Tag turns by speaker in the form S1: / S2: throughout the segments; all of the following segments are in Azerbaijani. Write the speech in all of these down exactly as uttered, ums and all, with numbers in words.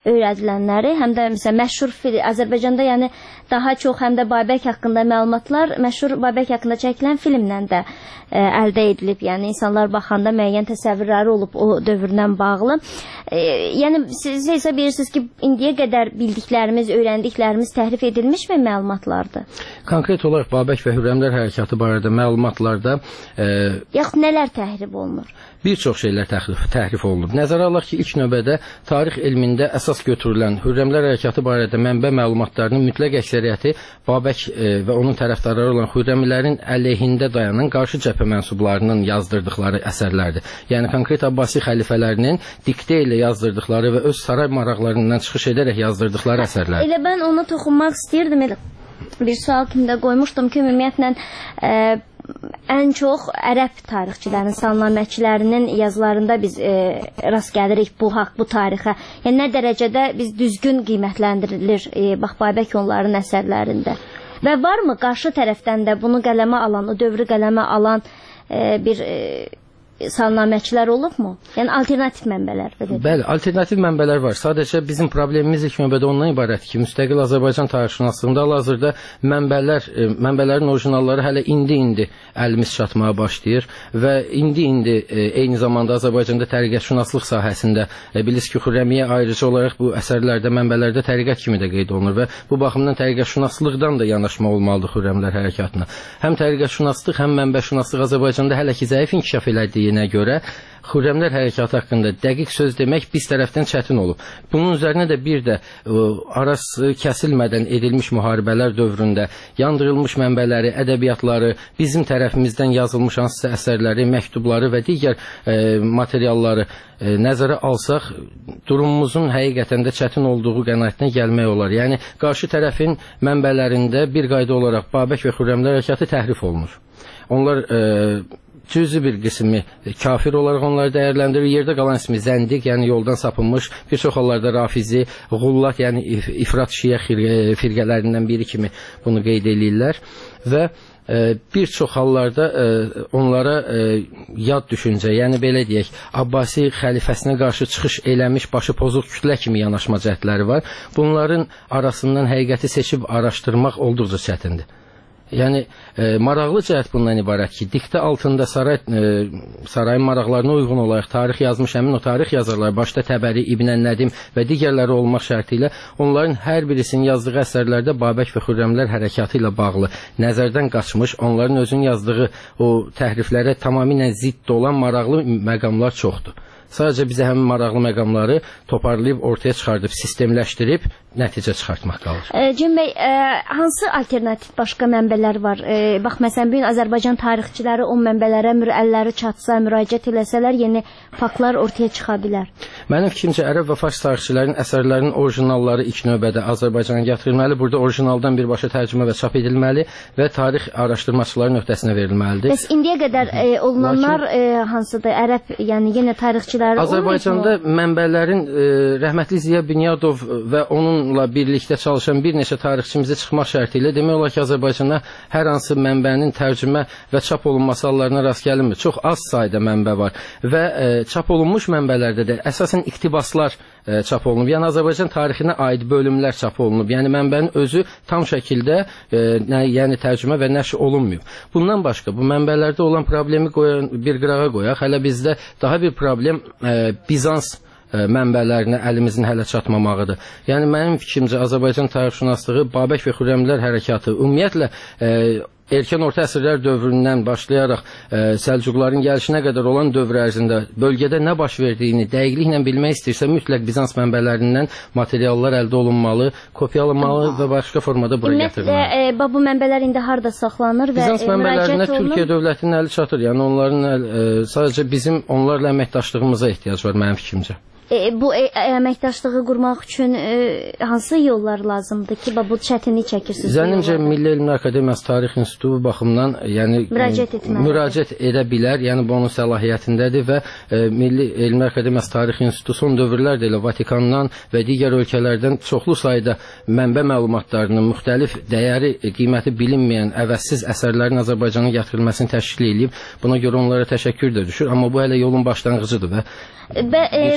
S1: öyrədilənləri, həm də məsələn məşhur Azərbaycanda yəni daha çox həm də Babək haqqında məlumatlar məşhur Babək haqqında çəkilən filmlə də ə, əldə edilib. Yəni insanlar baxanda müəyyən təsəvvürləri olub o dövrdən bağlı. E, yəni siz hesab edirsiniz ki, indiyə qədər bildiklərimiz, öyrəndiklərimiz təhrif edilmişmi məlumatlardır?
S2: Konkret olaraq Babək və Hürrəmlər hərəkatı barədə məlumatlarda e,
S1: yaxud nələr təhrif olunur?
S2: Bir çox şeylər təhrif, təhrif olunub. Nəzərə alaq ki, ilk növbədə tarix elmində əsas götürülən Hürrəmlər hərəkatı barədə mənbə məlumatlarının mütləq əksəriyyəti Babək e, və onun tərəfdarları olan Hürrəmlərin əleyhində dayanan qarşı cəbhə mənsublarının yazdırdıqları əsərlərdir. Yəni konkret Abbasi xəlifələrinin diktə ilə yazdırdıqları və öz saray maraqlarından çıxış edərək yazdırdıqları əsərlər.
S1: Elə mən ona toxunmaq istəyirdim. Elə bir sual kimi də qoymuşdum ki, ümumiyyətlə e, ən çox ərəb tarixçilərinin, salnaməçilərinin yazılarında biz e, rast gəlirik bu haqq, bu tarixə. Yəni nə dərəcədə biz düzgün qiymətləndirilir e, bax Babək onların əsərlərində. Və varmı qarşı tərəfdən də bunu qələmə alan, o dövrü qələmə alan e, bir e, salnaməçilər olubmu? Yəni alternativ mənbələr.
S2: Bəli, alternativ mənbələr var. Sadəcə bizim problemimiz ilk növbədə ondan ibarət ki, müstəqil Azərbaycan tarixşünaslığında hal-hazırda mənbələr, e, mənbələrin orijinalları hələ indi-indi əlimiz çatmağa başlayır və indi-indi e, eyni zamanda Azərbaycanda təriqətşünaslıq sahəsində e, bilirsiniz ki, Xürrəmiyyə ayrıca olaraq bu əsərlərdə, mənbələrdə təriqət kimi də qeyd olunur və bu baxımdan təriqətşünaslığdan da yanaşma olmalıdır Xürrəmlər hərəkatına. Həm təriqətşünaslıq, həm mənbəşünaslıq Azərbaycanda hələ ki zəif inkişaf elədiyi görə Xürrəmlər hərəkatı haqqında dəqiq söz demək biz tərəfdən çətin olub. Bunun üzərinə də bir də ə, arası kəsilmədən edilmiş müharibələr dövründə yandırılmış mənbələri, ədəbiyyatları, bizim tərəfimizdən yazılmış hansısa əsərləri, məktubları və digər ə, materialları ə, nəzərə alsaq, durumumuzun həqiqətən də çətin olduğu qənaətinə gəlmək olar. Yəni, qarşı tərəfin mənbələrində bir qayda olaraq Babək və Xürrəmlər hərəkatı təhrif olunur. Onlar ə, cüzi bir qismi kafir olaraq onları dəyərləndirir. Yerdə qalan ismi zəndiq, yəni yoldan sapınmış, bir çox hallarda rafizi,ğullat, yəni ifrat şiə firqələrindən biri kimi bunu qeyd edirlər və e, bir çox hallarda e, onlara e, yad düşüncə, yəni belə deyək, Abbasi xəlifəsinə qarşı çıxış eləmiş başı pozuq kütlə kimi yanaşma cəhdləri var. Bunların arasından həqiqəti seçib araşdırmaq olduqca çətindir. Yəni, e, maraqlı cəhət bundan ibarət ki, diktə altında saray, e, sarayın maraqlarına uyğun olaraq tarix yazmış həmin o tarix yazarlar, başda Təbəri, İbn Nədim və digərləri olmaq şərti ilə onların hər birisinin yazdığı əsərlərdə Babək və Xürrəmlər hərəkatı ilə bağlı nəzərdən qaçmış, onların özünün yazdığı o təhriflərə tamamilə zidd olan maraqlı məqamlar çoxdur. Sadəcə bizə həmin maraqlı məqamları toparlayıb, ortaya çıxardıb, sistemləşdirib, nəticə çıxartmaq qalır.
S1: E, Cem bəy, e, hansı alternativ başqa mənbələr var? E, bax, məsələn, bugün Azərbaycan tarixçiləri o mənbələrə əlləri çatsa, müraciət eləsələr, yeni faktlar ortaya çıxa bilər.
S2: Mənim fikrimcə, ərəb və fars tarixçilərin əsərlərinin orijinalları ilk növbədə Azərbaycana gətirilməli, burada orijinaldan birbaşa tərcümə və çap edilməli və tarix araşdırmaçıların öhdəsinə verilməlidir.
S1: Bəs indiyə qədər e, olunanlar Lakin... e, hansıdır? Ərəb, yəni yenə tarixçilər
S2: Azərbaycanda mənbələrin e, rəhmətli Ziya Bünyadov və onunla birlikdə çalışan bir neçə tarixçimizə çıxmaq şərti ilə demək olar ki, Azərbaycanda hər hansı mənbənin tərcümə və çap olunması hallarına rast gəlinmir. Çox az sayda mənbə var və e, çap olunmuş mənbələrdə də əsasən iqtibaslar e, çap olunub. Yəni Azərbaycan tarixinə aid bölümlər çap olunub. Yəni mənbənin özü tam şəkildə e, nə, yəni tərcümə və nəşr olunmuyor. Bundan başqa bu mənbələrdə olan problemi qoyan, bir qırağa qoyaq. Hələ bizdə daha bir problem e, Bizans e, mənbələrinə əlimizin hələ çatmamağıdır. Yəni mənim fikrimcə Azərbaycan tarixşünaslığı Babək və Xürrəmlər hərəkatı ümumiyyətlə e, erkən orta əsrlər dövründən başlayaraq e, Səlcuqların gəlişinə qədər olan dövr ərzində bölgədə nə baş verdiyini dəqiqliklə bilmək istəyirsə mütləq Bizans mənbələrindən materiallar əldə olunmalı, kopyalanmalı və başqa formada bura gətirilməli.
S1: E, bu mənbələr indi harda saxlanır və
S2: Bizans
S1: e,
S2: mənbələrinə Türkiyə dövlətinin əli çatır. Yəni onların əl, e, sadəcə bizim onlarla əməkdaşlığımıza ehtiyac var mənim fikrimcə.
S1: E, bu e, əməkdaşlığı qurmaq üçün e, hansı yollar lazımdır ki, bu çətinlik çəkirsiniz?
S2: Zənnimcə Milli Elmlər Akademiyası Tarix İnstitutu baxımından yəni
S1: müraciət etməlidir.
S2: Müraciət edə bilər. Yəni bu onun səlahiyyətindədir və e, Milli Elmlər Akademiyası Tarix İnstitutu son dövrlərdə elə Vatikandan və digər ölkələrdən çoxlu sayda mənbə məlumatlarının müxtəlif dəyəri, e, qiyməti bilinməyən əvəzsiz əsərlərin Azərbaycana gətirilməsini təşkil edib. Buna görə onlara təşəkkür də düşür, amma bu hələ yolun başlanğıcıdır və
S1: Bə, e, Bizans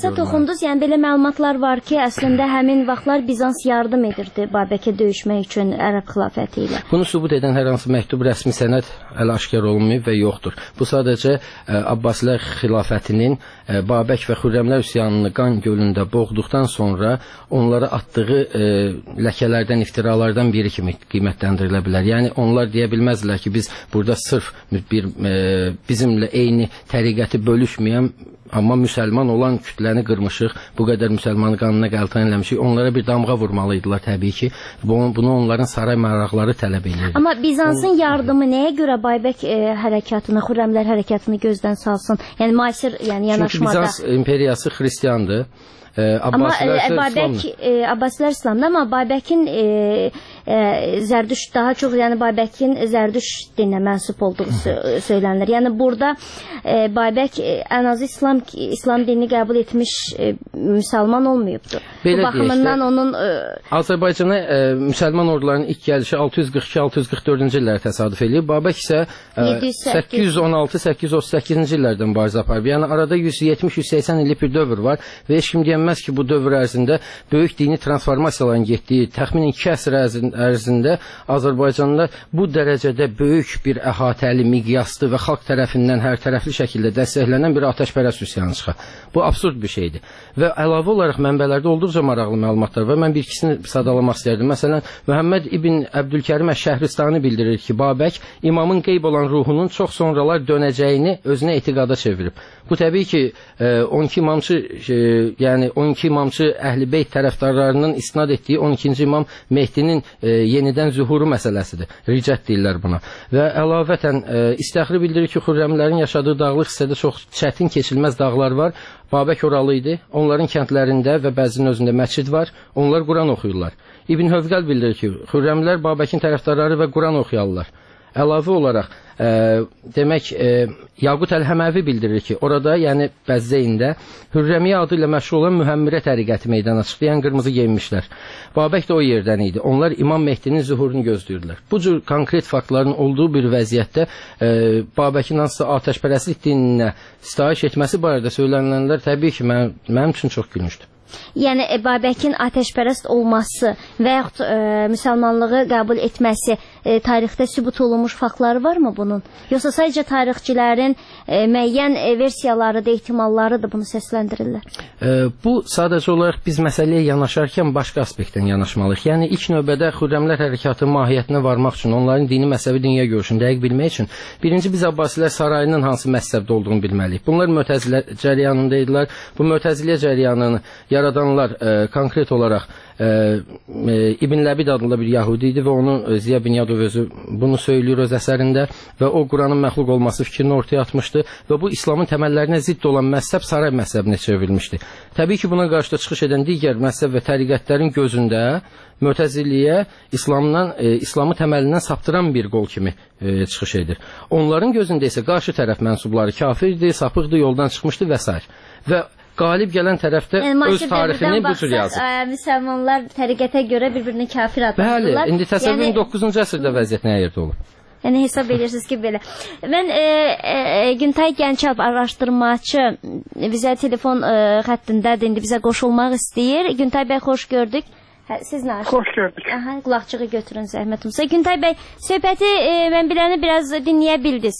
S1: Bizansa toxundunuz, yəni belə məlumatlar var ki, əslində həmin vaxtlar Bizans yardım edirdi Babəkə döyüşmək üçün Ərəb xilafəti ilə.
S2: Bunu sübut edən hər hansı məktub, rəsmi sənəd hələ aşkar olunmayıb və yoxdur. Bu sadəcə ə, Abbasilər xilafətinin ə, Babək və Xürrəmlər üsyanını qan gölündə boğduqdan sonra onlara atdığı ə, ləkələrdən, iftiralardan biri kimi qiymətləndirilə bilər. Yəni onlar deyə bilməzlər ki, biz burada sırf bir ə, bizimlə eyni təriqəti bölüşməyən, amma müsəlman olan kütləni qırmışıq, bu qədər müsəlmanı qanuna qəltan eləmişik, onlara bir damğa vurmalıydılar təbii ki. Bunu onların saray maraqları tələb edirdi.
S1: Amma Bizansın yardımı nəyə görə Baybək e, hərəkatını, Xürrəmlər hərəkatını gözdən salsın? Yəni müasir, yəni yanaşmada.
S2: Çünki Bizans imperiyası xristiandır. Ee,
S1: amma e, Babək e, Abbasilər İslamda, amma Babəkin e, e, Zərdüş daha çox, yəni Babəkin Zərdüş dininə mənsub olduğu söylənilir. Yəni burada e, Babək e, ən azı İslam İslam dinini qəbul etmiş e, müsəlman olmayıbdır.
S2: Belə
S1: bu baxımından
S2: deyək,
S1: onun e,
S2: Azərbaycana e, müsəlman ordularının ilk gəlişi altı yüz qırx iki altı yüz qırx dördüncü illərə təsadüf eləyib. Babək isə e, səkkiz yüz on altı səkkiz yüz otuz səkkizinci illərdən mübarizə aparıb. Yəni arada yüz yetmiş yüz səksən illik bir dövr var və heç kim deyən Bilməz ki, bu dövr ərzində böyük dini transformasiyaların getdiyi təxminən iki əsr ərzində Azərbaycanlılar bu dərəcədə böyük bir əhatəli, miqyaslı və xalq tərəfindən hər tərəfli şəkildə dəstəklənən bir atəşpərəst üsyanı çıxar. Bu absurd bir şeydir. Və əlavə olaraq mənbələrdə olduqca maraqlı məlumatlar var. Mən bir ikisini sadalamaq istərdim. Məsələn, Məhəmməd ibn Əbdülkərim Əş-Şəhristani bildirir ki, Babək imamın qeyb olan ruhunun çox sonralar dönəcəyini özünə etiqada çevirib. Bu təbii ki, on iki imamçı, yəni on iki imamçı Əhl-i Beyt tərəfdarlarının istinad etdiyi on ikinci imam Mehdinin e, yenidən zühuru məsələsidir. Ricət deyirlər buna. Və əlavətən e, İstəxri bildirir ki, Xürrəmlərin yaşadığı dağlıq hissədə çox çətin keçilməz dağlar var. Babək oralı idi. Onların kəndlərində və bəzinin özündə məscid var. Onlar Quran oxuyurlar. İbn Hövqəl bildirir ki, Xürrəmlər Babəkin tərəfdarları və Quran oxuyarlar. Əlavə olaraq e, demək e, Yaqut Əl-Həməvi bildirir ki, orada, yəni Bəzzəyində Hürrəmiyyə adı ilə məşhur olan Mühəmmirə təriqəti meydana çıxdı, yəni qırmızı geyinmişlər. Babək də o yerdən idi. Onlar İmam Mehdinin zühurunu gözləyirlər. Bu cür konkret faktların olduğu bir vəziyyətdə e, Babəkin hansısa atəşpərəstlik dininə sitayiş etməsi barədə söylənənlər təbii ki, mən, mənim üçün çox gülmüşdür.
S1: Yəni e, Babəkin atəşpərəst olması və yaxud e, müsəlmanlığı qəbul etməsi e, tarixdə sübut olunmuş faktları varmı bunun? Yoxsa sadəcə tarixçilərin e, müəyyən e, versiyaları da, ehtimalları da bunu səsləndirirlər?
S2: E, bu sadəcə olaraq biz məsələyə yanaşarkən başqa aspektdən yanaşmalıyıq. Yəni ilk növbədə Xürrəmlər hərəkatı mahiyyətinə varmaq üçün, onların dini məzhəbi dünya görüşünü dəqiq bilmək üçün birinci biz Abbasilər sarayının hansı məzhəbdə olduğunu bilməliyik. Bunlar Mötəzilə cəryanındaydılar. Bu Mötəzilə cəryanını yaradanlar e, konkret olaraq e, e, İbn Ləbid adında bir Yahudi idi və onu e, Ziya bin Yadov özü bunu söylüyor öz əsərində və o Quranın məxluq olması fikrini ortaya atmışdı və bu İslamın təməllərinə zidd olan məzhəb saray məzhəbinə çevrilmişdi. Təbii ki, buna qarşı da çıxış edən digər məzhəb və təriqətlərin gözündə Mötəziliyə İslamdan, e, İslamı təməlindən saptıran bir qol kimi e, çıxış edir. Onların gözündə isə qarşı tərəf mənsubları kafirdir, sapıqdır, yoldan çıxmışdı və s. Və qalib gələn tərəfdə yəni, öz tarixini bu cür yazır.
S1: Ə, müsəlmanlar təriqətə görə bir-birini kafir adlandırırlar.
S2: Bəli, indi təsəvvürün yəni, doqquzuncu əsrdə vəziyyət nə yerdə olub?
S1: Yəni hesab edirsiniz ki, belə. Mən e, e, Güntay Gəncəv araşdırmaçı bizə telefon e, xəttindədir, indi bizə qoşulmaq istəyir. Güntay bəy, xoş gördük. Hə, siz nə?
S3: Xoş gördük.
S1: Aha, qulaqçığı götürün zəhmət olsa. Güntay bəy, söhbəti e, mən biləni biraz dinləyə bildiniz.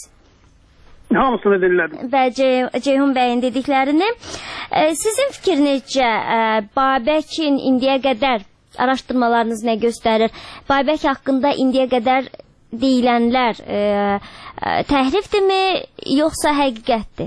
S3: Hamısını dinlədim.
S1: Və Ceyhun bəyin dediklərini. E, sizin fikrinizcə e, Babəkin indiyə qədər araşdırmalarınız nə göstərir? Babək haqqında indiyə qədər deyilənlər e, e, təhrifdirmi, yoxsa həqiqətdir?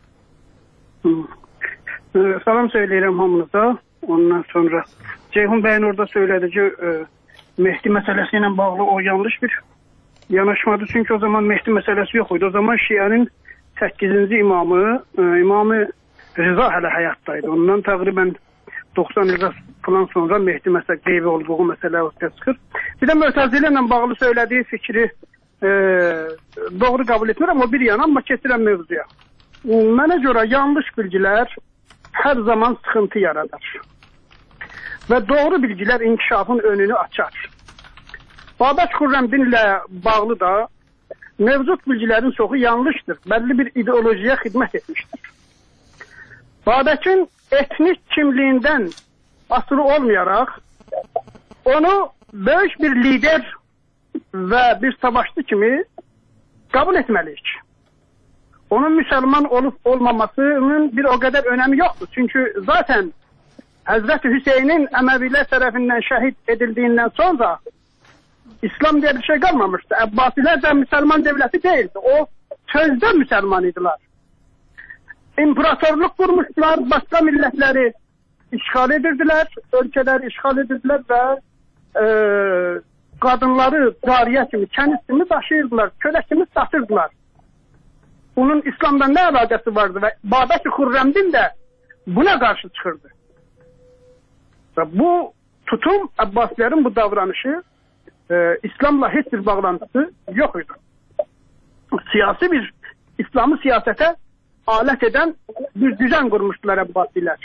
S3: E, salam söyləyirəm hamınıza. Ondan sonra Ceyhun bəyin orada söylədi ki, e, Mehdi məsələsi ilə bağlı o yanlış bir yanaşmadı. Çünki o zaman Mehdi məsələsi yox idi. O zaman Şiənin səkkizinci imamı, e, İmamı Rıza hələ həyatdaydı. Ondan təqribən doxsan il falan sonra Mehdi məsələ qeybi olduğu məsələ ortaya çıxır. Bir də Mötəzilə ilə bağlı söylədiyi fikri e, doğru qəbul etmirəm, o bir yana, amma keçirəm mövzuya. Mənə görə yanlış bilgilər hər zaman sıxıntı yaradar. Və doğru bilgilər inkişafın önünü açar. Babək Xürrəmdin ilə bağlı da mevcut bilgilərin çoxu yanlışdır. Bəlli bir ideolojiyə xidmət etmişdir. Babəkin etnik kimliyindən asılı olmayaraq onu böyük bir lider ve bir savaşçı kimi kabul etmeliyik. Onun Müslüman olup olmamasının bir o kadar önemi yoktur. Çünkü zaten Hazreti Hüseyin'in Emeviler tarafından şehit edildiğinden sonra İslam diye bir şey kalmamıştı. Abbasiler de Müslüman devleti değildi. O sözde Müslümanıydılar. İmparatorluk kurmuşlar, başka milletleri işgal edirdiler, ülkeleri işgal edirdiler ve e, kadınları cariye kimi, kendisini taşıyırdılar, köle kimi satırdılar. Bunun İslam'dan ne alakası vardı ve Babək-i Xürrəmdin de buna karşı çıkırdı. Ve bu tutum, Abbasilerin bu davranışı e, İslam'la hiç bir bağlantısı yok idi. Siyasi bir, İslam'ı siyasete alet eden bir düzen kurmuştular Abbasiler.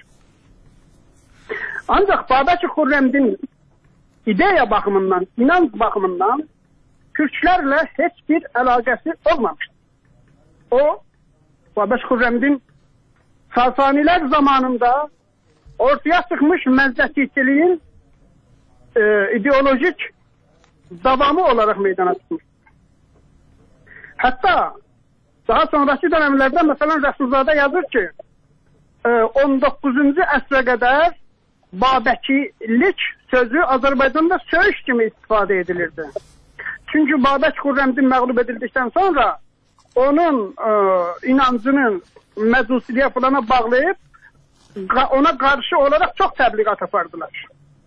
S3: Ancak Babək-i Xürrəmdin ideya bakımından, inanç bakımından Türklerle hiçbir alakası olmamıştır. O, Babək-i Xürrəmdin Sasaniler zamanında ortaya çıkmış mezzetçiliğin e, ideolojik davamı olarak meydana çıkmış. Hatta daha sonraki dönemlerde mesela Resulzade yazır ki e, on dokuzuncu əsrə kadar Babəkilik sözü Azerbaycan'da söğüş gibi istifade edilirdi. Çünkü Babək Xürrəmdin məğlub edildikten sonra onun e, inancının mecusiliğe falana bağlayıp ona karşı olarak çok tebliğat yapardılar.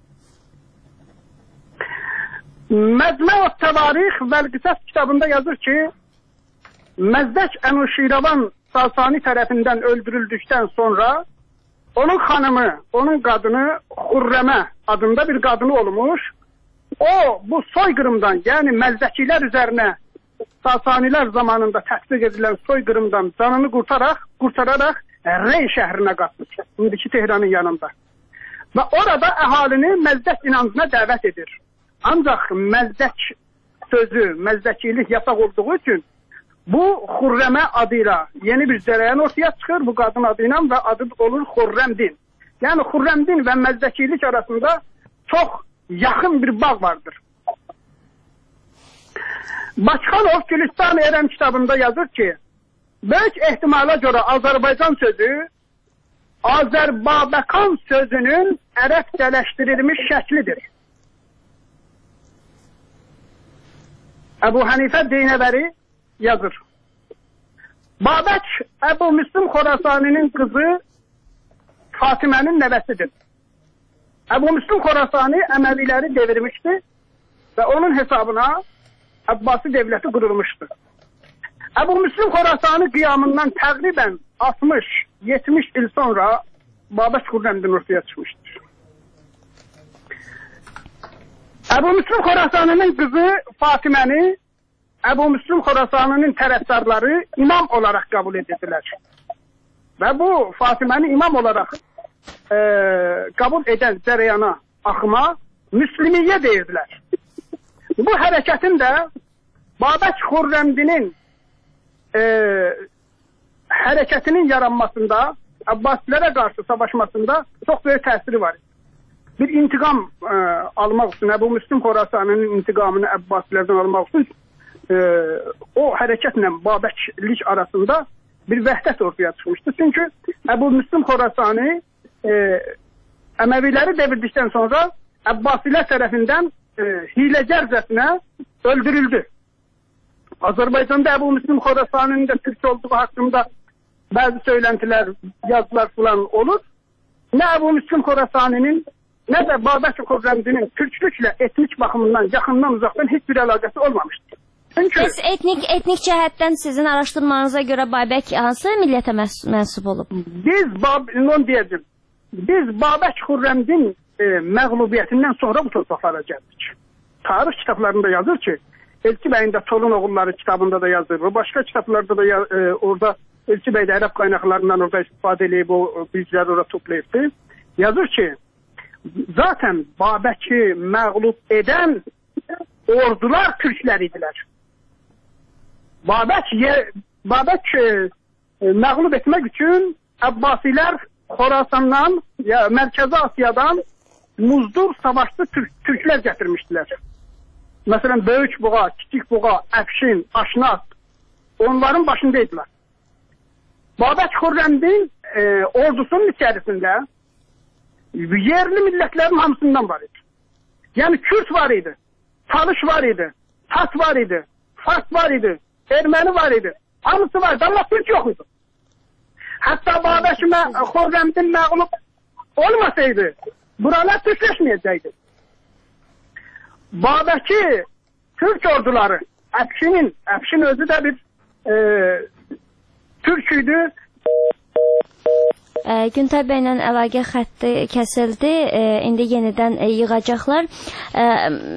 S3: Mecmu-ı Tevarih ve Qisas kitabında yazır ki Məzdək Enuşiravan Sasani tarafından öldürüldükten sonra onun hanımı, onun kadını Xürrəmə adında bir kadını olmuş. O bu soykırımdan yani Məzdəkiler üzerine Sasaniler zamanında təsdiq edilen soykırımdan canını kurtararak, kurtararak Rey şehrine katmış. Şimdiki Tehran'ın yanında. Ve orada əhalini Məzdək inancına davet edir. Ancak Məzdək sözü, Məzdəkilik yasak olduğu için bu Xürrəmə adıyla yeni bir cereyan ortaya çıkır bu kadın adıyla ve adı olur Xürrəmdin. Yani Xürrəmdin ve Məzdəkilik arasında çok yakın bir bağ vardır. Başkanov Gülistan Erəm kitabında yazır ki büyük ihtimala göre Azerbaycan sözü Azerbabekan sözünün Ərəbcələşdirilmiş şəklidir. Ebu Hanife Deynəvəri yazır. Babək Ebu Müslim Xorasani'nin kızı Fatime'nin nevesidir. Ebu Müslim Xorasani Emevileri devirmişti ve onun hesabına Abbasi devleti kurulmuştu. Ebu Müslim Xorasani kıyamından təqribən altmış yetmiş il sonra Babək Xürrəmdin ortaya çıkmıştır. Ebu Müslim Xorasani'nin kızı Fatime'ni Ebu Müslim Xorasani'nin tərəfdarları imam olarak kabul edildiler. Ve bu Fatime'ni imam olarak e, kabul eden cereyana, akıma Müslimiye deyirdiler. Bu hareketin de Babək Xürrəmdinin e, hareketinin yaranmasında, Abbasilere karşı savaşmasında çok büyük tesiri var. Bir intikam e, almak için, Ebu Müslim Xorasani'nin intikamını Abbasilerden almak için e, o hareketle Babəklik arasında bir vəhdət ortaya çıkmıştı. Çünkü Ebu Müslim Xorasani e, Emevileri devirdikten sonra Abbasiler tarafından e, hilecercesine öldürüldü. Azerbaycan'da Ebu Müslim Xorasani'nin de Türk olduğu hakkında bazı söylentiler, yazılar falan olur. Ne Ebu Müslim Xorasani'nin ne de Babək Xürrəmdinin Türklükle etnik bakımından yakından uzaktan hiçbir alakası olmamıştır. Çünkü
S1: Bəs etnik etnik cəhətdən sizin araşdırmanıza görə Babək hansı millətə məns mənsub olub?
S3: Biz onu diyeceğim. Biz Babək Xürrəmdin e, məğlubiyyətindən sonra bu torpaqlara gəldik. Tarix kitablarında yazır ki, Elçi Bey'in de Tolun Oğulları kitabında da yazır. Ve başka kitaplarda da e, orada Elçi Bey de Ərəb kaynaklarından orada istifade edip o bilgileri orada toplayıbdı. Yazır ki, zaten Babək'i məğlub eden ordular Türkler idiler. Babək, Babək e, məğlub etmək üçün Abbasiler Xorasandan, ya Mərkəzi Asiyadan muzdur savaşçı Türk, Türklər gətirmişdilər. Məsələn, Böyük Buğa, Kiçik Buğa, Əfşin, Aşnaq onların başındaydılar. Babək Xürrəmdin e, ordusunun içərisində yerli millətlərin hamısından var idi. Yəni Kürt var idi, Talış var idi, Tat var idi, Fars var idi, Erməni var idi. Hamısı var idi, amma Türk yox idi. Hətta Babək Xürrəmdin məğlub olmasaydı, buralar Türkləşməyəcəkdi. Babəki Türk orduları, Əfşinin, Əfşin özü də bir e, Türk idi.
S1: E, Güntay bəylə əlaqə xətti kəsildi. E, indi yenidən e, yığacaqlar. E,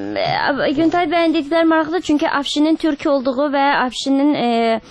S1: e, Güntay bəyin dedikləri maraqlıdır, çünki Afşinin Türk olduğu və Afşinin e,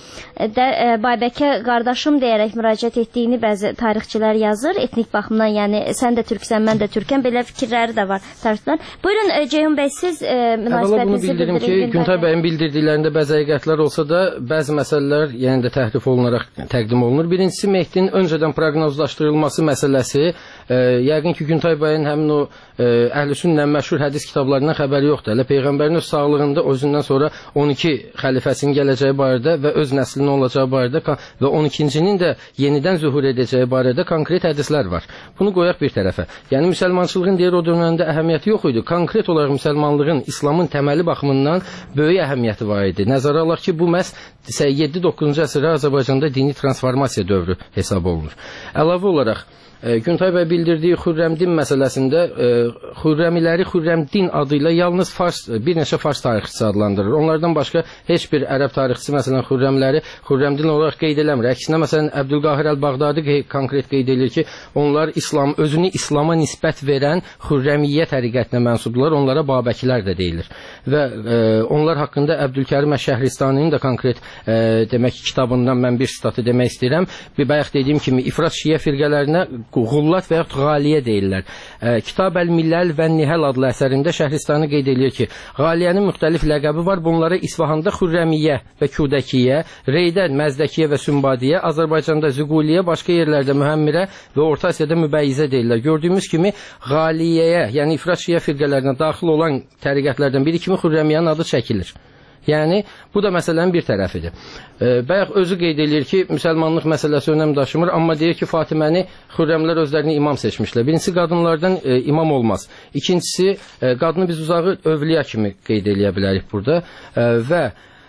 S1: də e, Babəkə qardaşım deyərək müraciət etdiyini bəzi tarixçilər yazır. Etnik baxımdan, yəni sən də Türksən, mən də Türkəm, belə fikirləri də var tarixçilər. Buyurun e, Ceyhun bəy, siz e, münasibətinizi bildirin.
S2: Ki, Güntay bəyin bildirdiklərində bəzi həqiqətlər olsa da, bəzi məsələlər yəni də təhrif olunaraq təqdim olunur. Birincisi, Mehdinin öncədən proqnozlaşdırılması məsələsi, e, yəqin ki, Güntay bəyin həmin o e, Əhlüsünnə məşhur hədis kitablarından xəbəri yoxdur. Hələ Peyğəmbərin öz sağlığında özündən sonra on iki xəlifəsinin gələcəyi barədə və öz nəslinin olacağı barədə və on ikincinin də yenidən zühur edəcəyi barədə konkret hədislər var. Bunu qoyaq bir tərəfə. Yəni müsəlmançılığın deyir o dövrəndə əhəmiyyəti yox idi. Konkret olaraq müsəlmanlığın, İslamın təməli baxımından böyük əhəmiyyəti var idi. Nəzərə alaq ki, bu məhz yeddi doqquzuncu əsrdə Azərbaycanda dini transformasiya dövrü hesab olunur. Əlavə olaraq E, Güntay bəy bildirdiyi Xürrəmdin məsələsində e, Xürrəmiləri Xürrəmdin adı ilə yalnız Fars, bir neçə Fars tarixçisi adlandırır. Onlardan başqa heç bir ərəb tarixçisi məsələn Xürrəmləri Xürrəmdin olaraq qeyd eləmir. Əksinə məsələn Əbdülqahir Əl-Bağdadi konkret qeyd edir ki, onlar İslam, özünü İslama nisbət verən Xürrəmiyyə təriqətinə mənsubdular. Onlara Babəkilər də deyilir. Və e, onlar haqqında Əbdülkərim Şəhristani'nin də konkret e, demək kitabından mən bir sitatı demək istəyirəm. Bir bayaq dediyim kimi ifrat şiə firqələrinə Qullat və yaxud Qaliyə deyirlər. E, Kitab Əl-Milləl və Nihəl adlı əsərində Şəhristani qeyd edir ki, Qaliyənin müxtəlif ləqəbi var. Bunlara İsfahanda Xürrəmiyyə və Kudəkiyyə, Reydə Məzdəkiyyə və Sümbadiyyə, Azərbaycanda Züquliyyə, başqa yerlərdə Mühəmmirə və Orta Asiyada Mübəyyizə deyirlər. Gördüyümüz kimi Qaliyəyə, yəni ifrat şiə firqələrinə daxil olan təriqətlərdən biri kimi Xürrəmiyyənin adı çəkilir. Yəni, bu da məsələnin bir tərəfidir. E, Bayaq özü qeyd edir ki, müsəlmanlıq məsələsi önəm daşımır, amma deyir ki, Fatiməni Xürrəmlər özlərini imam seçmişlər. Birincisi, qadınlardan e, imam olmaz. İkincisi, e, qadını biz uzağı övliya kimi qeyd eləyə bilərik burada e, və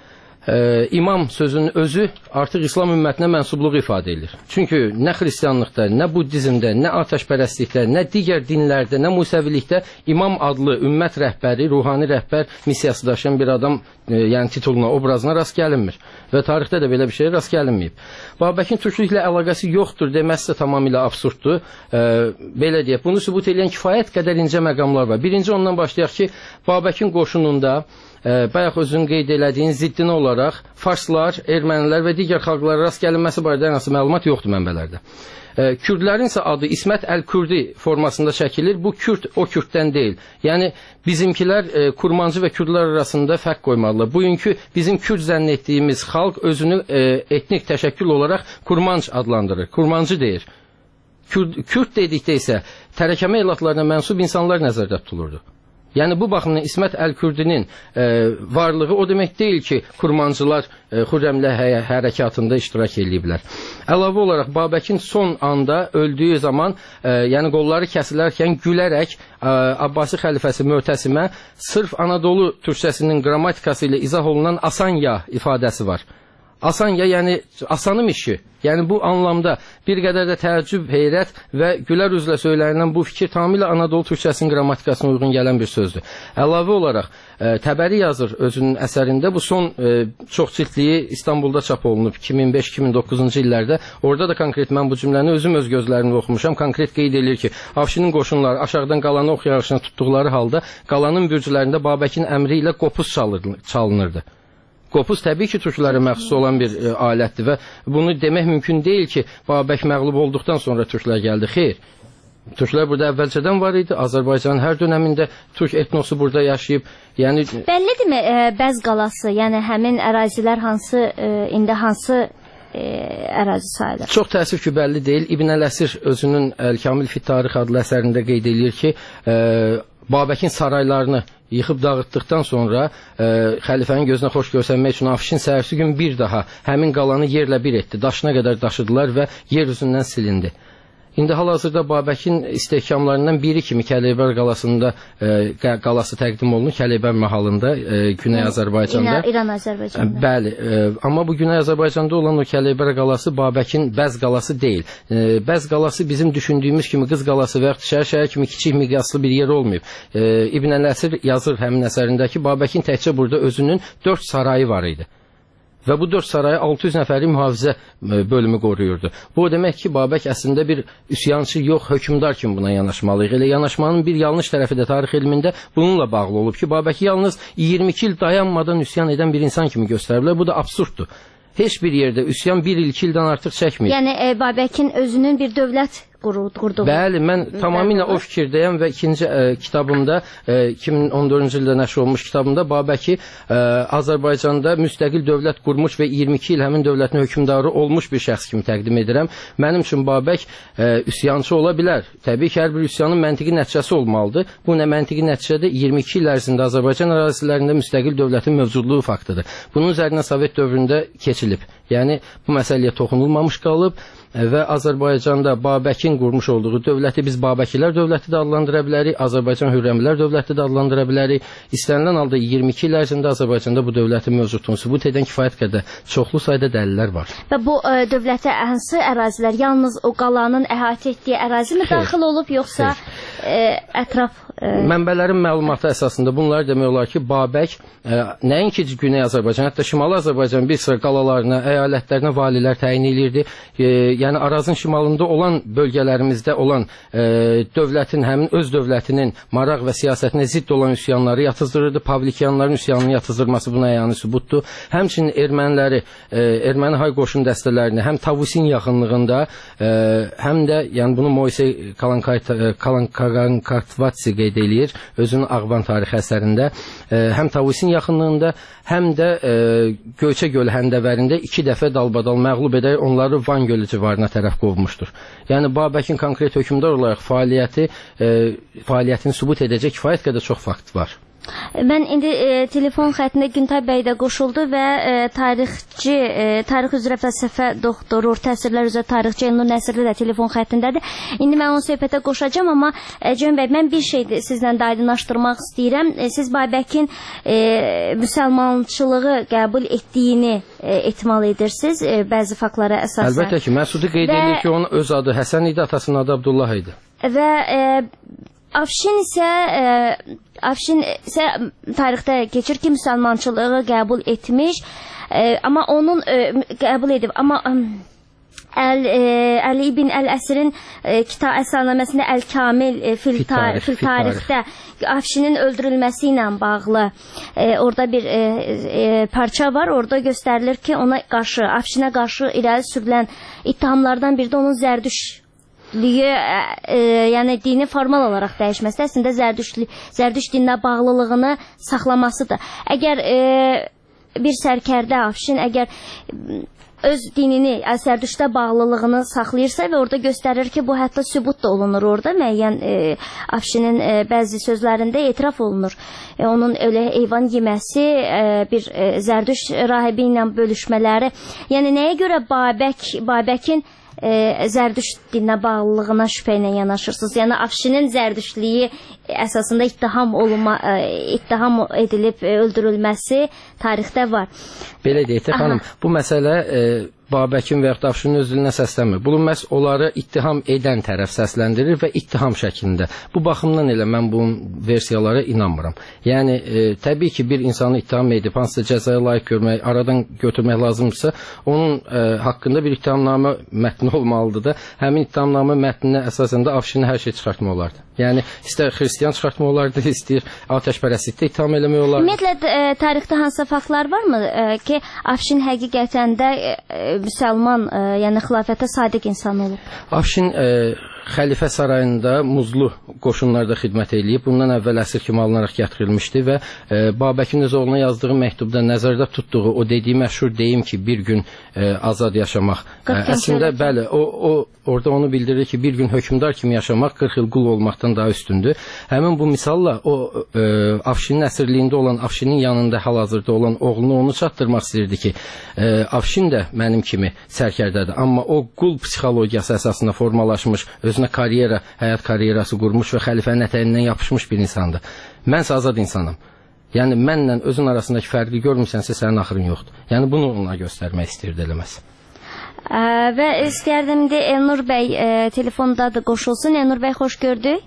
S2: Ee, imam sözünün özü artıq İslam ümmətinə mənsubluğu ifadə edir. Çünki nə xristianlıqda, nə buddizmdə, nə atəşpərəstlikdə, nə digər dinlərdə, nə musəvilikdə imam adlı ümmət rəhbəri, ruhani rəhbər missiyası daşıyan bir adam, e, yəni tituluna, obrazına rast gəlinmir. Və tarixdə də belə bir şeyə rast gəlinməyib. Babəkin türklüklə əlaqəsi yoxdur deməzsə tamamilə absurddur. E, belə deyək, bunu sübut edən kifayət qədər incə məqamlar var. Birinci ondan başlayaq ki, Babəkin qoşununda E, bayaq özün qeyd elədiyin ziddinə olaraq Farslar, Ermənilər və digər xalqlara rast gəlinməsi barədə hansı məlumat yoxdur mənbələrdə. E, Kürdlərin isə adı İsmət Əl-Kürdi formasında çəkilir. Bu Kürd o Kürddən deyil. Yəni bizimkilər e, Kurmancı və Kürdlər arasında fərq qoymalılar. Bugünkü bizim Kürd zənn etdiyimiz xalq özünü e, etnik təşəkkül olaraq Kurmanc adlandırır. Kurmancı deyir. Kürd, Kürd dedikdə isə tərəkəmə elatlarına mənsub insanlar nəzərdə tutulurdu. Yəni bu baxımdan İsmət Əl-Kürdinin e, varlığı o demək deyil ki, Kurmancılar e, Xürrəmlər hə hərəkatında iştirak ediblər. Əlavə olaraq Babəkin son anda öldüyü zaman, e, yəni qolları kəsilərkən gülərək e, Abbasi xəlifəsi Möhtəsimə sırf Anadolu türkçəsinin qrammatikası ilə izah olunan asanya ifadəsi var. Asanya, yəni asanım işi. Yəni bu anlamda bir qədər də təəccüb, heyrət və gülər üzlə söylənilən bu fikir tamamilə Anadolu türkçəsinin qrammatikasına uyğun gələn bir sözdür. Əlavə olaraq e, Təbəri yazır özünün əsərində, bu son e, çox cildliyi İstanbulda çap olunub iki min beş iki min doqquzuncu illərdə. Orada da konkret mən bu cümləni özüm öz gözlərimlə oxumuşam. Konkret qeyd edir ki, Afşinin qoşunları aşağıdan qalanı ox yarışına tutduqları halda qalanın bürcülərində Babəkin əmri ilə qopuz çalınırdı. Qopuz təbii ki, türklərə məxsus olan bir e, alətdir və bunu demək mümkün deyil ki, Babək məğlub olduqdan sonra türklər gəldi. Xeyr, türklər burada əvvəlcədən var idi. Azərbaycanın hər dönəmində türk etnosu burada yaşayıb. Yəni
S1: bəllidirmi e, Bəz qalası, yəni həmin ərazilər hansı e, indi hansı e, ərazi sayılır?
S2: Çox təəssüf ki, bəlli deyil. İbn Əl-Əsir özünün Əl-Kamil fi Tarix adlı əsərində qeyd edir ki, e, Babəkin saraylarını yıxıb dağıtdıqdan sonra e, xəlifənin gözünə xoş görsənmək üçün Afşin səhərsi gün bir daha həmin qalanı yerlə bir etdi. Daşına qədər daşıdılar və yer üzündən silindi. İndi hal-hazırda Babəkin istehkamlarından biri kimi Kəleyber qalasında e, qalası təqdim olunur. Kəleyber mahalında, e, Güney Azərbaycanda.
S1: İran Azərbaycanda.
S2: Bəli, e, amma bu Güney Azərbaycanda olan o Kəleyber qalası Babəkin Bəz qalası deyil. E, Bəz qalası bizim düşündüyümüz kimi Qız qalası və ya şəhər şəhər kimi kiçik miqyaslı bir yer olmayıb. E, İbn Əl-Əsir yazır həmin əsərində ki, Babəkin təkcə burada özünün dörd sarayı var idi. Və bu dörd sarayı altı yüz nəfəri mühafizə bölümü qoruyurdu. Bu o demək ki, Babək əslində bir üsyançı yox, hökmdar kimi buna yanaşmalıyıq. Elə yanaşmanın bir yanlış tərəfi də tarix elmində bununla bağlı olub ki, Babəki yalnız iyirmi iki il dayanmadan üsyan edən bir insan kimi göstəriblər. Bu da absurddur. Heç bir yerdə üsyan bir il, iki ildən artıq çəkməyib.
S1: Yəni e, Babəkin özünün bir dövlət qurdu.
S2: Bəli, mən tamamilə o fikirdəyəm və ikinci e, kitabımda e, iki min on dördüncü ildə nəşr olmuş kitabımda Babəki e, Azərbaycanda müstəqil dövlət qurmuş və iyirmi iki il həmin dövlətin hökmdarı olmuş bir şəxs kimi təqdim edirəm. Mənim üçün Babək e, üsyançı ola bilər. Təbii ki, hər bir üsyanın məntiqi nəticəsi olmalıdır. Bu nə məntiqi nəticədə iyirmi iki il ərzində Azərbaycan ərazilərində müstəqil dövlətin mövcudluğu faktıdır. Bunun üzərinə Sovet dövründə keçilib. Yəni bu məsələyə toxunulmamış qalıb və Azərbaycanda Babəkin qurmuş olduğu dövləti biz Babəkilər dövləti də adlandıra bilərik, Azərbaycan Hürrəmilər dövləti də adlandıra bilərik. İstənilən halda iyirmi iki il ərzində Azərbaycanda bu dövlətin mövcudluğunu sübut edən kifayət qədər çoxlu sayda dəlillər var.
S1: Və bu ə, dövlətə hansı ərazilər, yalnız o qalanın əhatə etdiyi ərazi mi daxil olub, yoxsa ə, ətraf? Ə...
S2: Mənbələrin məlumatı əsasında bunlar demək olar ki, Babək ə, nəinki Güney Azərbaycan, hətta Şimali Azərbaycan bir sıra qalalarına, əyalətlərinə valilər təyin edirdi. E, yəni Arazın şimalında olan bölgələrimizdə olan e, dövlətin, həmin öz dövlətinin maraq və siyasətinə zidd olan üsyanları yatızdırırdı. Pavlikyanların üsyanının yatızdırması buna əyani sübutdur. Həmçinin erməniləri, e, erməni hay qoşun dəstələrini həm Tavusin yaxınlığında, e, həm də yəni bunu Moise Kalankartvatsi qeyd eləyir özünün Ağban tarixi əsərində. E, həm Tavusin yaxınlığında, həm də e, Göyçə gölü həndəvərində iki dəfə dalbadal məğlub edərək onları Van gölü civarına tərəf qovmuşdur. Yəni Babəkin konkret hökmdar olaraq fəaliyyəti, e, fəaliyyətini sübut edəcək kifayət qədər çox fakt var.
S1: Mən indi e, telefon xəttində Güntay bəy də qoşuldu və e, tarixçi, e, tarix üzrə fəlsəfə doktoru, orta əsrlər üzrə tarixçi Elnur Nəsirli də telefon xəttindədir. İndi mən onun söhbətə qoşacağam, amma e, Cön bəy, mən bir şey sizlə də aydınlaşdırmaq istəyirəm. E, siz Babəkin e, müsəlmançılığı qəbul etdiyini e, ehtimal edirsiniz e, bəzi faktlara əsasən.
S2: Əlbəttə ki, Məsudi qeyd və... edir ki, onun öz adı Həsən idi, atasının adı Abdullah idi.
S1: Və e, Afşin isə e, Afşin isə tarixdə keçir ki, müsəlmançılığı qəbul etmiş, e, amma onun e, qəbul edib, amma e, Əl, e, Əli ibn Əl-Əsirin e, kitab əsərnaməsində Əl-Kamil e, fil, tar fil tarixdə Afşinin öldürülməsi ilə bağlı e, orada bir e, e, parça var. Orada göstərilir ki, ona qarşı, Afşinə qarşı irəli sürülən ittihamlardan biri də onun zərdüş Liye, e, yəni dini formal olaraq dəyişməsi əslində zərdüşlü, zərdüş dininə bağlılığını saxlamasıdır. Əgər e, bir sərkərdə Afşin əgər öz dinini, zərdüşdə bağlılığını saxlayırsa və orada göstərir ki, bu hətta sübut da olunur orada, müəyyən e, Afşinin e, bəzi sözlərində etiraf olunur. E, onun öyle heyvan yeməsi, e, bir e, zərdüş rahibi ilə bölüşmələri. Yəni nəyə görə Babək, Babəkin E, zərdüş dininə bağlılığına şübhə ilə yanaşırsınız? Yəni Afşinin zərdüşlüyü əsasında ittiham olunma, e, ittiham edilib e, öldürülməsi tarixdə var.
S2: Belə deyək, xanım, bu məsələ e, Babəkin və yaxud da Afşinin özlüyünə səslənmir. Bunu məhz onları ittiham edən tərəf səsləndirir və ittiham şəklində. Bu baxımdan elə mən bu versiyalara inanmıram. Yəni e, təbii ki, bir insanı ittiham edib hansısa cəzaya layiq görmək, aradan götürmək lazımdırsa, onun e, haqqında bir ittihamnamə mətni olmalıdır da. Həmin ittihamnamə mətninə əsasən də Afşini hər şey çıxartmaq olardı. Yəni istər xristiyan çıxartmaq olardı, istəyir atəşpərəstlikdə ittiham eləmək olardı.
S1: Ümumiyyətlə e, tarixdə hansı faktlar varmı e, ki, Afşin həqiqətən də e, müsəlman, e, yəni xilafətə sadiq insan olub?
S2: Afşin e, Xəlifə sarayında Muzlu qoşunlarda xidmət eləyib. Bundan əvvəl əsir kimi alınaraq gətirilmişdi və e, Babəkin öz oğluna yazdığı məktubda nəzərdə tutduğu o dediyi məşhur deyim ki, bir gün e, azad yaşamaq. E, əslində bəli, o, o orada onu bildirir ki, bir gün hökmdar kimi yaşamaq qırx il qul olmaqdan daha üstündür. Həmin bu misalla o e, Afşinin əsirliyində olan, Afşinin yanında hal-hazırda olan oğlunu onu çatdırmaq istəyirdi ki, e, Afşin də mənim kimi sərkərdədir. Amma o qul psixologiyası əsasında formalaşmış, özünə karyera, həyat karyerası qurmuş və xəlifənin ətəyindən yapışmış bir insandır. Mənsə azad insanım. Yəni mənlə özün arasındakı fərqi görmürsənsə sənin axırın yoxdur. Yəni bunu ona göstərmək istəyirdi eləməz.
S1: Ə, və istəyərdim de Elnur bəy e, telefondadır, qoşulsun. Elnur bəy, xoş gördük.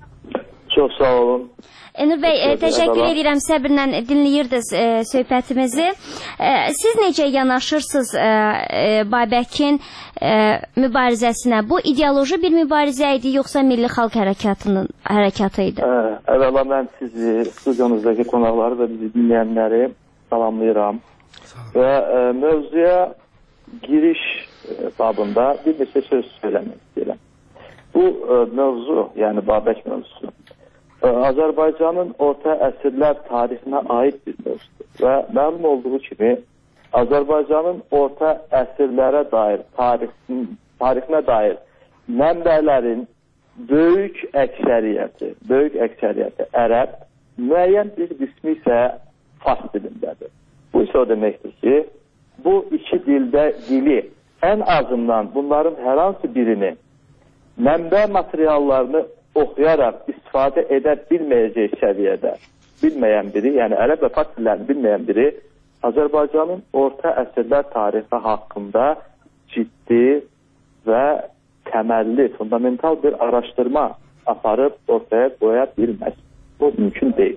S4: Çox sağ olun.
S1: Elnur bəy, e, təşəkkür edirəm, səbirlə dinləyirdiniz e, söhbətimizi. E, siz necə yanaşırsınız e, e, Babəkin e, mübarizəsinə? Bu ideoloji bir mübarizə idi, yoxsa Milli Xalq Hərəkatının hərəkatı idi?
S4: Ə, əvvəla mən sizi, studiyonuzdakı qonaqları və bizi dinləyənləri salamlayıram. Və ə, mövzuya giriş babında bir neçə söz söyləmək istəyirəm. Bu ə, mövzu, yəni Babək mövzusu, Azərbaycanın orta əsrlər tarixinə aid bir mövzudur və məlum olduğu kimi Azərbaycanın orta əsrlərə dair tarixin, tarixinə dair mənbələrin böyük əksəriyyəti, böyük əksəriyyəti ərəb, müəyyən bir qismi isə fars dilindədir. Bu isə o deməkdir ki, bu iki dildə dili ən azından bunların hər hansı birini mənbə materiallarını oxuyaraq istifadə edə bilməyəcək səviyyədə bilməyən biri, yəni ərəb və fars dillərini bilməyən biri Azərbaycanın orta əsrlər tarixi haqqında ciddi və təməlli, fundamental bir araşdırma aparıb ortaya qoya bilməz. Bu mümkün deyil.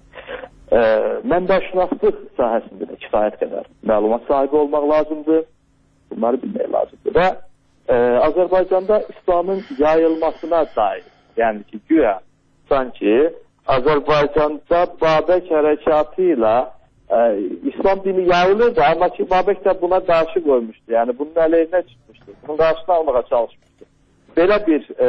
S4: E, mənbəşünaslıq sahəsində də kifayət qədər məlumat sahibi olmaq lazımdır. Bunları bilmək lazımdır. Və e, Azərbaycanda İslamın yayılmasına dair, yəni ki, güya sanki Azərbaycanda Babək hərəkatı ilə e, İslam dini yayılırdı, amma ki, Babək də buna qarşı qoymuşdu. Yəni, bunun əleyhinə çıxmışdı. Bunun qarşısını almağa çalışmışdı. Belə bir e,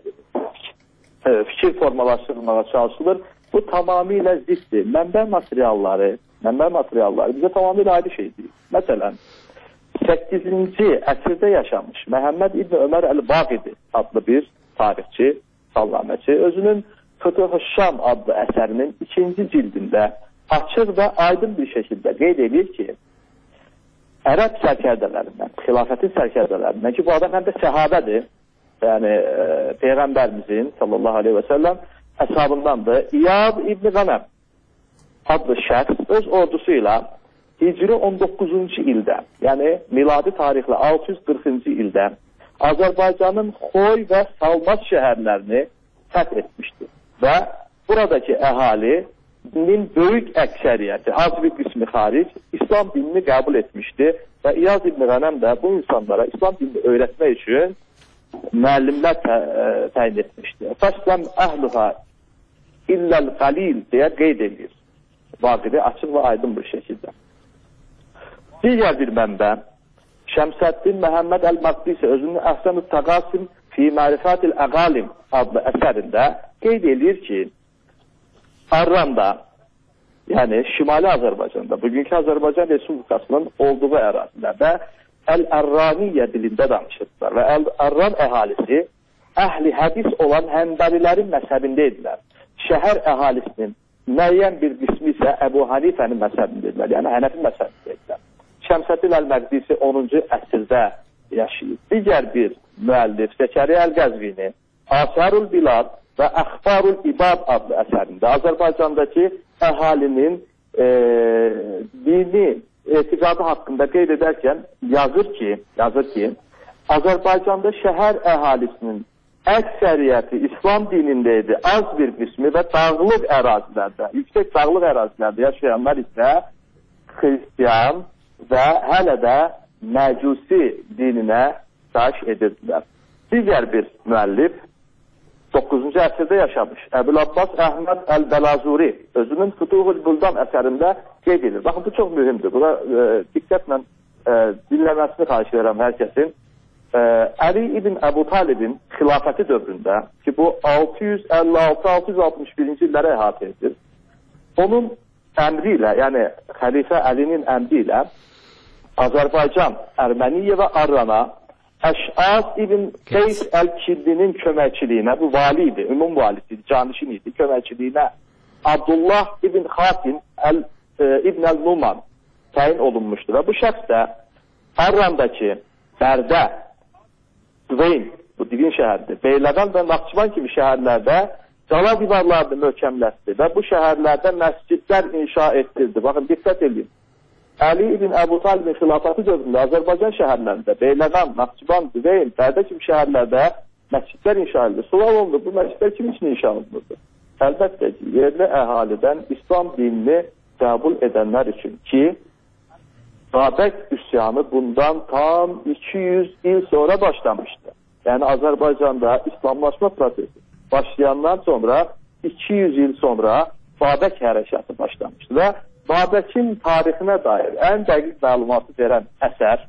S4: e, fikir formalaşdırılmağa çalışılır. Bu tamamilə ziddir. Mənbə materialları, mənbə materialları bizə tamamilə ayrı şey deyil. Məsələn, səkkizinci əsrdə yaşamış Məhəmməd İbn Ömər Əl-Bağidi adlı bir tarixçi, sallaməçi, özünün Fütuh-u Şam adlı əsərinin ikinci cildində açıq və aydın bir şəkildə qeyd edir ki, ərəb sərkərdələrindən, xilafətin sərkərdələrindən ki, bu adam həm də səhabədir, yəni e, Peyğəmbərimizin sallallahu aleyhi və səlləm əshabındandır. İyad İbn Qənəm adlı şəxs öz ordusu ilə Hicri on doqquzuncu ildə, yəni miladi tarixlə altı yüz qırxıncı ildə Azərbaycanın Xoy və Salmas şəhərlərini fəth etmişdir. Və buradakı əhalinin böyük əksəriyyəti, az bir qismi xaric, İslam dinini qəbul etmişdi və İyaz İbn Qənəm də bu insanlara İslam dinini öyrətmək üçün müəllimlər tə, təyin etmişdi. Fəsləm əhluha illəl qalil deyə qeyd edir. Vaqidi açıq və aydın bir şəkildə. Digər bir mənbə, Şəmsəddin Məhəmməd Əl-Maqdisi özünün Əhsən-ü Təqasim fi Mərifətil Əqalim adlı əsərində qeyd edir ki, Arranda, yəni Şimali Azərbaycanda, bugünkü Azərbaycan Respublikasının olduğu ərazilərdə Əl-Ərraniyyə dilində danışırdılar və Əl-Ərran əhalisi əhli hədis olan Həmbəlilərin məzhəbində idilər. Şəhər əhalisinin müəyyən bir qismi isə Əbu Hanifənin məzhəbində idilər, yəni Hənəfi məzhəbində idilər. Şəmsəddin Əl-Məqdisi onuncu əsrdə yaşayıb. Digər bir müəllif Zəkəriyə Əl-Qəzvini Asarul Bilad və Əxbarul İbad adlı əsərində Azərbaycandakı əhalinin e, dini etiqadı haqqında qeyd edərkən yazır ki, yazır ki, Azərbaycanda şəhər əhalisinin əksəriyyəti İslam dinində idi, az bir qismi və dağlıq ərazilərdə, yüksək dağlıq ərazilərdə yaşayanlar isə xristiyan və hələ də məcusi dininə daş edirdilər. Digər bir müəllif doqquzuncu əsrdə yaşamış Əbul Abbas Əhməd Əl-Bəlazuri özünün Fütuhul Buldan əsərində qeyd edir. Baxın, bu çox mühümdür. Buna e, diqqətlə e, dinləməsini xahiş edirəm hər kəsin. e, Əli ibn Əbu Talibin xilafəti dövründə ki bu altı yüz əlli altı altı yüz altmış birinci illərə əhatə edir. Onun əmri ilə, yəni xəlifə Əlinin əmri ilə Azərbaycan, Erməniyə və Arrana Əş'as ibn Qeys Əl-Kiddinin köməkçiliyinə, bu vali idi, ümum valisi idi, canişin idi, köməkçiliyinə Abdullah ibn Xatim Əl, e, ibn Əl-Numan təyin olunmuşdur və bu şəxs də Arrandakı Bərdə, Zveyn, bu divin şəhərdir, Beyləqan və Naxçıvan kimi şəhərlərdə qala divarlarını möhkəmləşdi və bu şəhərlərdə məscidlər inşa etdirdi. Baxın, diqqət edin. Əli ibn Əbu Talibin xilafəti dövründə Azərbaycan şəhərlərində, Beyləqan, Naxçıvan, Zveyn, Bərdə kimi şəhərlərdə məscidlər inşa edildi. Sual olundu, bu məscidlər kim üçün inşa edildi? Əlbəttə ki, yerli əhalidən İslam dinini qəbul edənlər üçün ki, Babək üsyanı bundan tam iki yüz il sonra başlamışdı. Yəni Azərbaycanda İslamlaşma prosesi başlayandan sonra iki yüz il sonra Babək hərəkatı başlamışdı və Babəkin tarixinə dair ən dəqiq məlumatı verən əsər,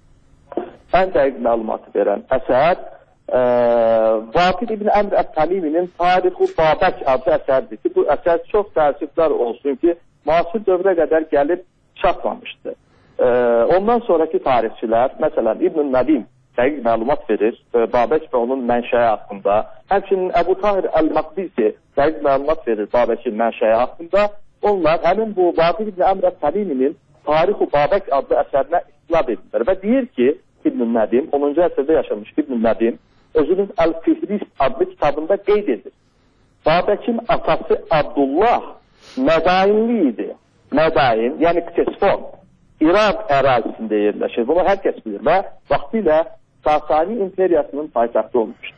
S4: ən dəqiq məlumatı verən əsər e, Vaqid ibn Əmr Ət-Təliminin Tarixu Babək adlı əsərdir ki, bu əsər çox təəssüflər olsun ki, müasir dövrə qədər gəlib çatmamışdı. E, ondan sonraki tarixçilər, məsələn İbn Nədim dəqiq məlumat verir e, Babək və onun mənşəyi haqqında. Həmçinin Əbu Tahir Əl-Maqdisi dəqiq məlumat verir Babəkin mənşəyi haqqında. Onlar həmin bu Vaqid ibn Əmr Ət-Təliminin Tarixu Babək adlı əsərinə istinad edirlər və deyir ki, İbn Nədim, onuncu əsrdə yaşamış İbn Nədim özünün Əl-Fihrist adlı kitabında qeyd edir. Babəkin atası Abdullah Mədainli idi. Mədain, yəni Ktesfon, İraq ərazisində yerləşir. Bunu hər kəs bilir və vaxtilə Sasani imperiyasının paytaxtı olmuşdur.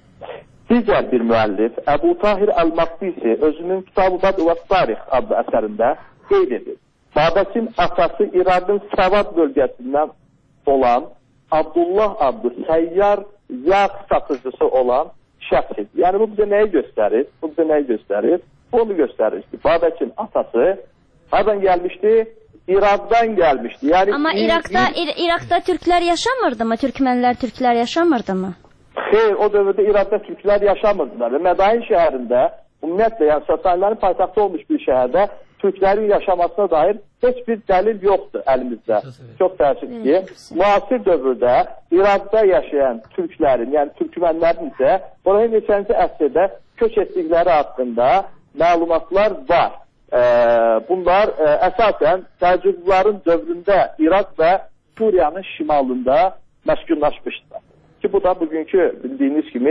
S4: Digər bir müəllif Əbu Tahir Əl-Maqdisi özünün Kitab-ı Bədü və Tarix adlı əsərində qeyd edir. Babəkin atası İraqın Səvad bölgəsindən olan Abdullah adlı səyyar yağ satıcısı olan şəxs. Yəni bu bizə nəyi göstərir? Bu bizə nəyi göstərir? Onu göstərir ki, Babəkin atası hardan gəlmişdi? İraqdan gəlmişdi. Yəni
S1: Amma İraqda İr İraqda türklər yaşamırdı mı? Türkmənlər, türklər yaşamırdı mı?
S4: Xeyr, o dövrdə İraqda türklər yaşamırdılar və Mədain şəhərində, ümumiyyətlə, yəni Sasanilərin paytaxtı olmuş bir şəhərdə türklərin yaşamasına dair heç bir dəlil yoxdur əlimizdə. Çox təəssüf ki, müasir dövrdə İraqda yaşayan türklərin, yəni türkmənlərin isə oraya neçənci əsrdə köç etdikləri haqqında məlumatlar var. Ee, bunlar e, əsasən Səlcuqluların dövründə İraq və Suriyanın şimalında məskunlaşmışdılar. Ki bu da bugünkü bildiyiniz kimi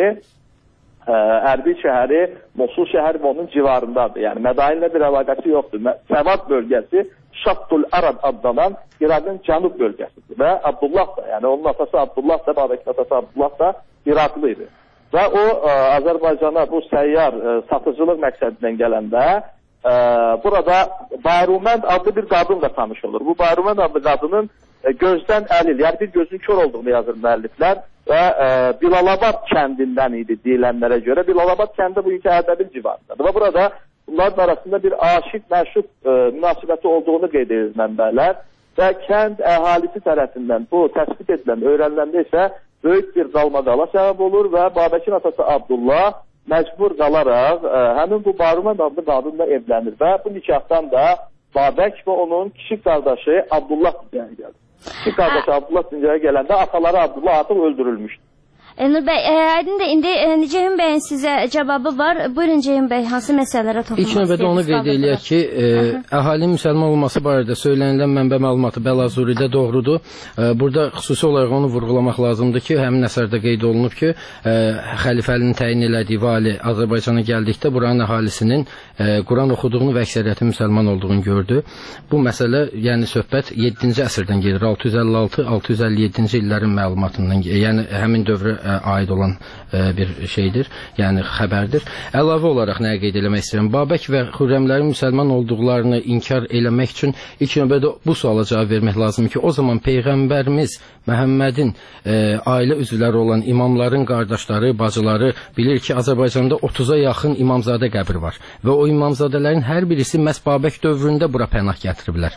S4: e, Ərbil şəhəri, Mosul şəhəri və onun civarındadır. Yəni Mədainlə bir əlaqəsi yoxdur. Səvad bölgəsi Şattul Arab adlanan İraqın cənub bölgəsidir. Və Abdullah da, yəni onun atası Abdullah da, Babəkin atası Abdullah da İraqlı idi. Və o e, Azərbaycana bu səyyar e, satıcılıq məqsədindən gələndə Ee, burada Bayrumənd adlı bir qadınla tanış olur. Bu Bayrumənd adlı qadının e, gözdən əlil, yəni bir gözün kör olduğunu yazır müəlliflər və e, Bilalabad kəndindən idi deyilənlərə görə. Bilalabad kəndi bugünkü Ərdəbil civarındadır və burada bunların arasında bir aşiq, məşuq e, münasibəti olduğunu qeyd edir mənbələr və kənd əhalisi tərəfindən bu təsbit edilən, öyrəniləndə isə böyük bir qalmadala səbəb olur və Babəkin atası Abdullah məcbur qalaraq ə, həmin bu Bayrumənd adlı qadınla evlənir və bu nikahdan da Babək və onun kiçik qardaşı Abdullah dünyaya gəlir. Kiçik qardaşı Abdullah dünyaya gələndə ataları Abdullah artıq öldürülmüşdür.
S1: Elnur bəy, aydın da indi e, Ceyhun bəyin sizə cavabı var. Buyurun Ceyhun bəy, hansı məsələlərə toxunmaq
S2: istəyirsiniz? İlk növbədə onu qeyd eləyək ki, e, əhalinin müsəlman olması barədə söylənilən mənbə məlumatı Bəlazuridə doğrudur. E, burada xüsusi olaraq onu vurğulamaq lazımdır ki, həmin əsərdə qeyd olunub ki, e, xəlifəlinin təyin elədiyi vali Azərbaycana gəldikdə buranın əhalisinin e, Quran oxuduğunu və əksəriyyətin müsəlman olduğunu gördü. Bu məsələ, yəni söhbət yeddinci əsrdən gedir. altı yüz əlli altı altı yüz əlli yeddinci illərin məlumatından, yəni həmin dövrə aid olan e, bir şeydir, yəni xəbərdir. Əlavə olaraq nəyə qeyd eləmək istəyirəm? Babək və Xürrəmlərin müsəlman olduqlarını inkar eləmək üçün ilk növbədə bu suala cavab vermək lazım ki, o zaman Peyğəmbərimiz Məhəmmədin e, ailə üzvləri olan imamların qardaşları, bacıları bilir ki, Azərbaycanda otuza yaxın imamzadə qəbri var və o imamzadələrin hər birisi məhz Babək dövründə bura pənah gətiriblər.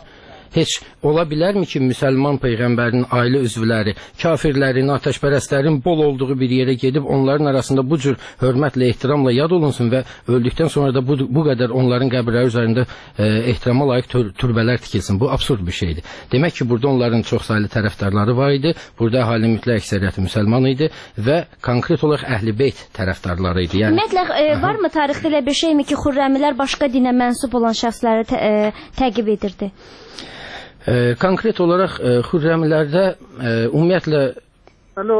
S2: Heç ola bilərmi ki, müsəlman peyğəmbərinin ailə üzvləri, kafirlərin, atəşpərəstlərin bol olduğu bir yerə gedib onların arasında bu cür hörmətlə, ehtiramla yad olunsun və öldükdən sonra da bu, bu qədər onların qəbirləri üzərində e, ehtirama layiq tür türbələr tikilsin. Bu absurd bir şeydir. Demək ki, burada onların çox saylı tərəfdarları var idi. Burada əhalinin mütləq əksəriyyəti müsəlman idi və konkret olaraq Əhl-i Beyt tərəfdarları idi. Yəni
S1: ümumiyyətlə e, varmı tarixdə elə bir şeymi ki, Xürrəmilər başqa dinə mənsub olan şəxsləri tə, e, təqib edirdi?
S2: E, konkret olaraq e, Xürrəmilərdə e, ümumiyyətlə
S3: Alo.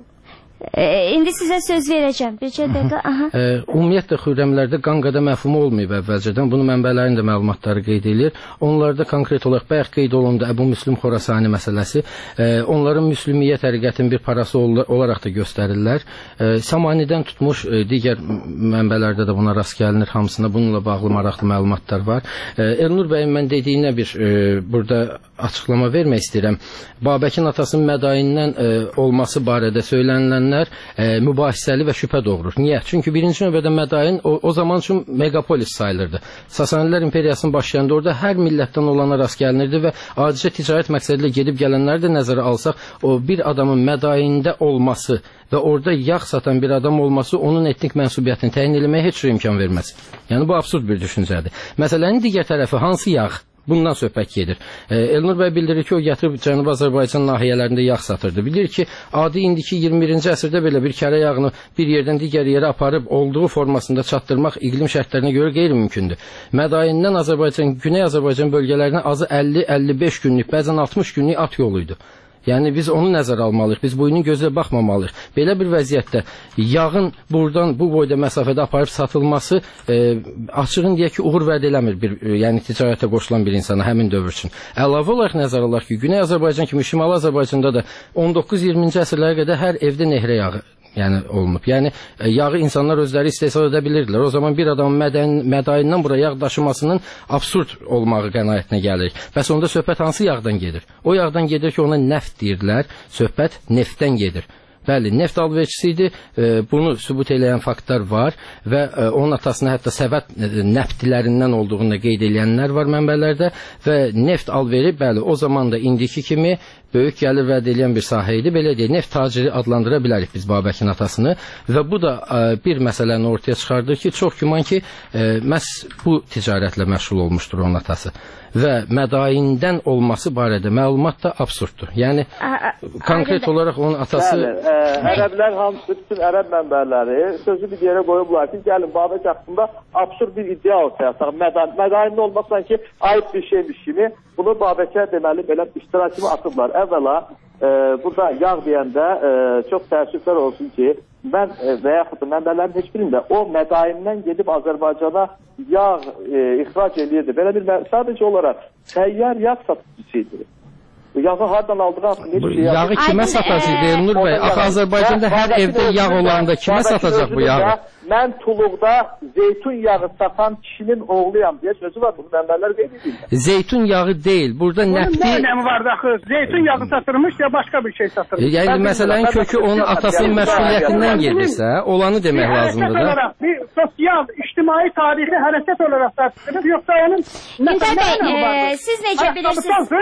S1: E, indi sizə söz verəcəm. Bircə dəqiqə. Aha.
S2: E, ümumiyyətlə Xürrəmlərdə qanqada məfhumu olmayıb əvvəlcədən. Bunu mənbələrin də məlumatları qeyd edir. Onlarda konkret olaraq bayaq qeyd olundu Əbu Müslüm Xorasani məsələsi. E, onların müslümiyyə təriqətinin bir parası ol olaraq da göstərirlər. E, Samanidən tutmuş e, digər mənbələrdə də buna rast gəlinir. Hamısında bununla bağlı maraqlı məlumatlar var. E, Elnur bəyin mən dediyinə bir e, burada açıqlama vermək istəyirəm. Babəkin atasının mədaindən e, olması barədə söylənilənlər e, mübahisəli və şübhə doğurur. Niyə? Çünki birinci növbədə Mədain o, o zaman üçün megapolis sayılırdı. Sasanilər imperiyasının başlayanda orada hər millətdən olana rast gəlinirdi və adicə ticarət məqsədilə gedib gələnləri də nəzərə alsaq, o bir adamın Mədaində olması və orada yağ satan bir adam olması onun etnik mənsubiyyətini təyin etməyə heç bir imkan verməz. Yəni bu absurd bir düşüncədir. Məsələnin digər tərəfi hansı yağ? Bundan söhbət gedir. E, Elnur bəy bildirir ki, o gətirib Cənubi Azərbaycan nahiyələrində yağ satırdı. Bilir ki, adi indiki iyirmi birinci əsrdə belə bir kərə yağını bir yerdən digər yerə aparıb olduğu formasında çatdırmaq iqlim şərtlərinə görə qeyri-mümkündür. Mədaindən Azərbaycan, Güney Azərbaycan bölgələrinə azı əlli əlli beş günlük, bəzən altmış günlük at yoluydu. Yəni biz onu nəzərə almalıyıq, biz boyunun gözlə baxmamalıyıq. Belə bir vəziyyətdə yağın buradan bu boyda məsafədə aparıb satılması e, açığın deyək ki, uğur vəd eləmir bir, e, yəni ticarətə qoşulan bir insana həmin dövr üçün. Əlavə olaraq nəzərə alaq ki, Güney Azərbaycan kimi Şimali Azərbaycanda da on doqquz iyirminci əsrlərə qədər hər evdə nehrə yağı yəni olunub. Yəni yağı insanlar özləri istehsal edə bilirdilər. O zaman bir adamın mədən, mədaindən bura yağ daşımasının absurd olmağı qənaətinə gəlir. Bəs onda söhbət hansı yağdan gedir? O yağdan gedir ki, ona neft deyirlər. Söhbət neftdən gedir. Bəli, neft alverçisi idi. E, bunu sübut eləyən faktlar var və e, onun atasına hətta Səvət e, nəftlərindən olduğunu qeyd edənlər var mənbələrdə və neft alveri bəli o zaman da indiki kimi böyük gəlir vəd edən bir sahə idi. Belə deyək, neft taciri adlandıra bilərik biz Babəkin atasını və bu da e, bir məsələni ortaya çıxardır ki, çox güman ki, e, məhz bu ticarətlə məşğul olmuşdur onun atası. Və mədaindən olması barədə məlumat da absurddur. Yəni konkret olaraq onun atası...
S4: Bəli, ə, ərəblər hamısı, bütün ərəb mənbələri sözü bir yerə qoyublar ki, gəlin Babək haqqında absurd bir iddia ortaya ataq. Mədaindən olmaq sanki ayıb bir şeymiş kimi bunu Babəkə deməli belə iftira kimi atıblar. Əvvəla e, burada yağ deyəndə e, çox təəssüflər olsun ki, mən e, və yaxud da mənbələrin heç birində o mədaindən gedib Azərbaycana yağ e, ixrac edirdi. Belə bir sadəcə olaraq səyyar yağ satıcısıydı. Bu yağı hardan aldığı haqqında heç şey
S2: yağı kimə satacaq Elnur bəy? Axı Azərbaycanda hər evdə yağ olanda kimə satacaq bu yağı?
S4: Mən Tuluqda zeytun yağı satan kişinin oğluyam deyə sözü var. Bunu mənbələr qeyd edirlər.
S2: Zeytun yağı deyil. Burada nəfti...
S3: Bunun nə önəmi vardı axı? Zeytun yağı satırmış ya başqa bir şey satırmış.
S2: Yəni məsələnin kökü onun atasının məsuliyyətindən gedirsə, olanı demək lazımdır da.
S3: Olaraq, bir sosial, ictimai, tarixi hərəkət olaraq satılır, yoxsa onun...
S1: Güntay bəy, e, siz necə bilirsiniz?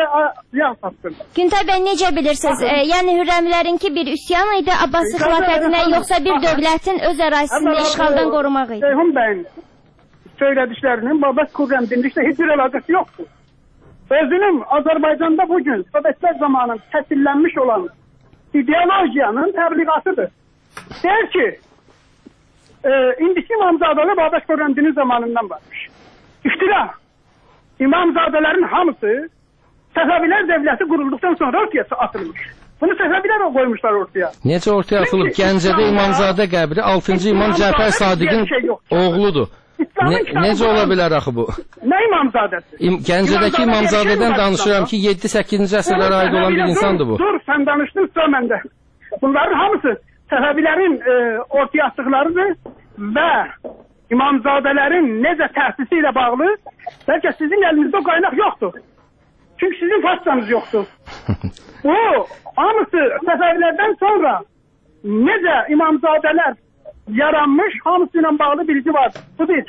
S1: Güntay bəy, necə bilirsiniz? E, yəni Hürrəmlərinki bir üsyan idi, Abbasi xilafətinə, yoxsa bir dövlətin öz ərazisini işğaldan qorumaq idi?
S3: Ceyhun bəyin söylədiklərinin Babək Xürrəm dinlikdə heç bir əlaqəsi yoxdur. Özünün Azərbaycanda bugün Sovetlər zamanı təsillənmiş olan ideolojiyanın təbliğatıdır. Deyir ki, e, indiki İmamzadalı Babək Xürrəm dini zamanından varmış. İftira. İmamzadələrin hamısı Səfəvilər dövləti qurulduqdan sonra ortaya atılmış. Bunu Səfəvilər qoymuşlar ortaya.
S2: Necə ortaya atılıb? Gəncədə İmamzadə qəbri altıncı İmam Cəfər Sadiqin oğludur. Ne, necə ola bilər axı bu?
S3: Nə İmamzadəsi?
S2: İm, Gəncədəki İmamzadədən danışıram ki, yeddi səkkizinci əsrlərə aid olan bir insandır bu.
S3: Dur, sən danışdın, sonra məndə. Bunların hamısı Səfəvilərin e, ortaya atdıqlarıdır və İmamzadələrin necə təsisi ilə bağlı, bəlkə sizin əlinizdə qaynaq yoxdur. Çünki sizin façanız yoxdur. Bu, hamısı Səfəvilərdən sonra necə İmamzadələr yaranmış, hamısı ilə bağlı bilgi var. Bu bir.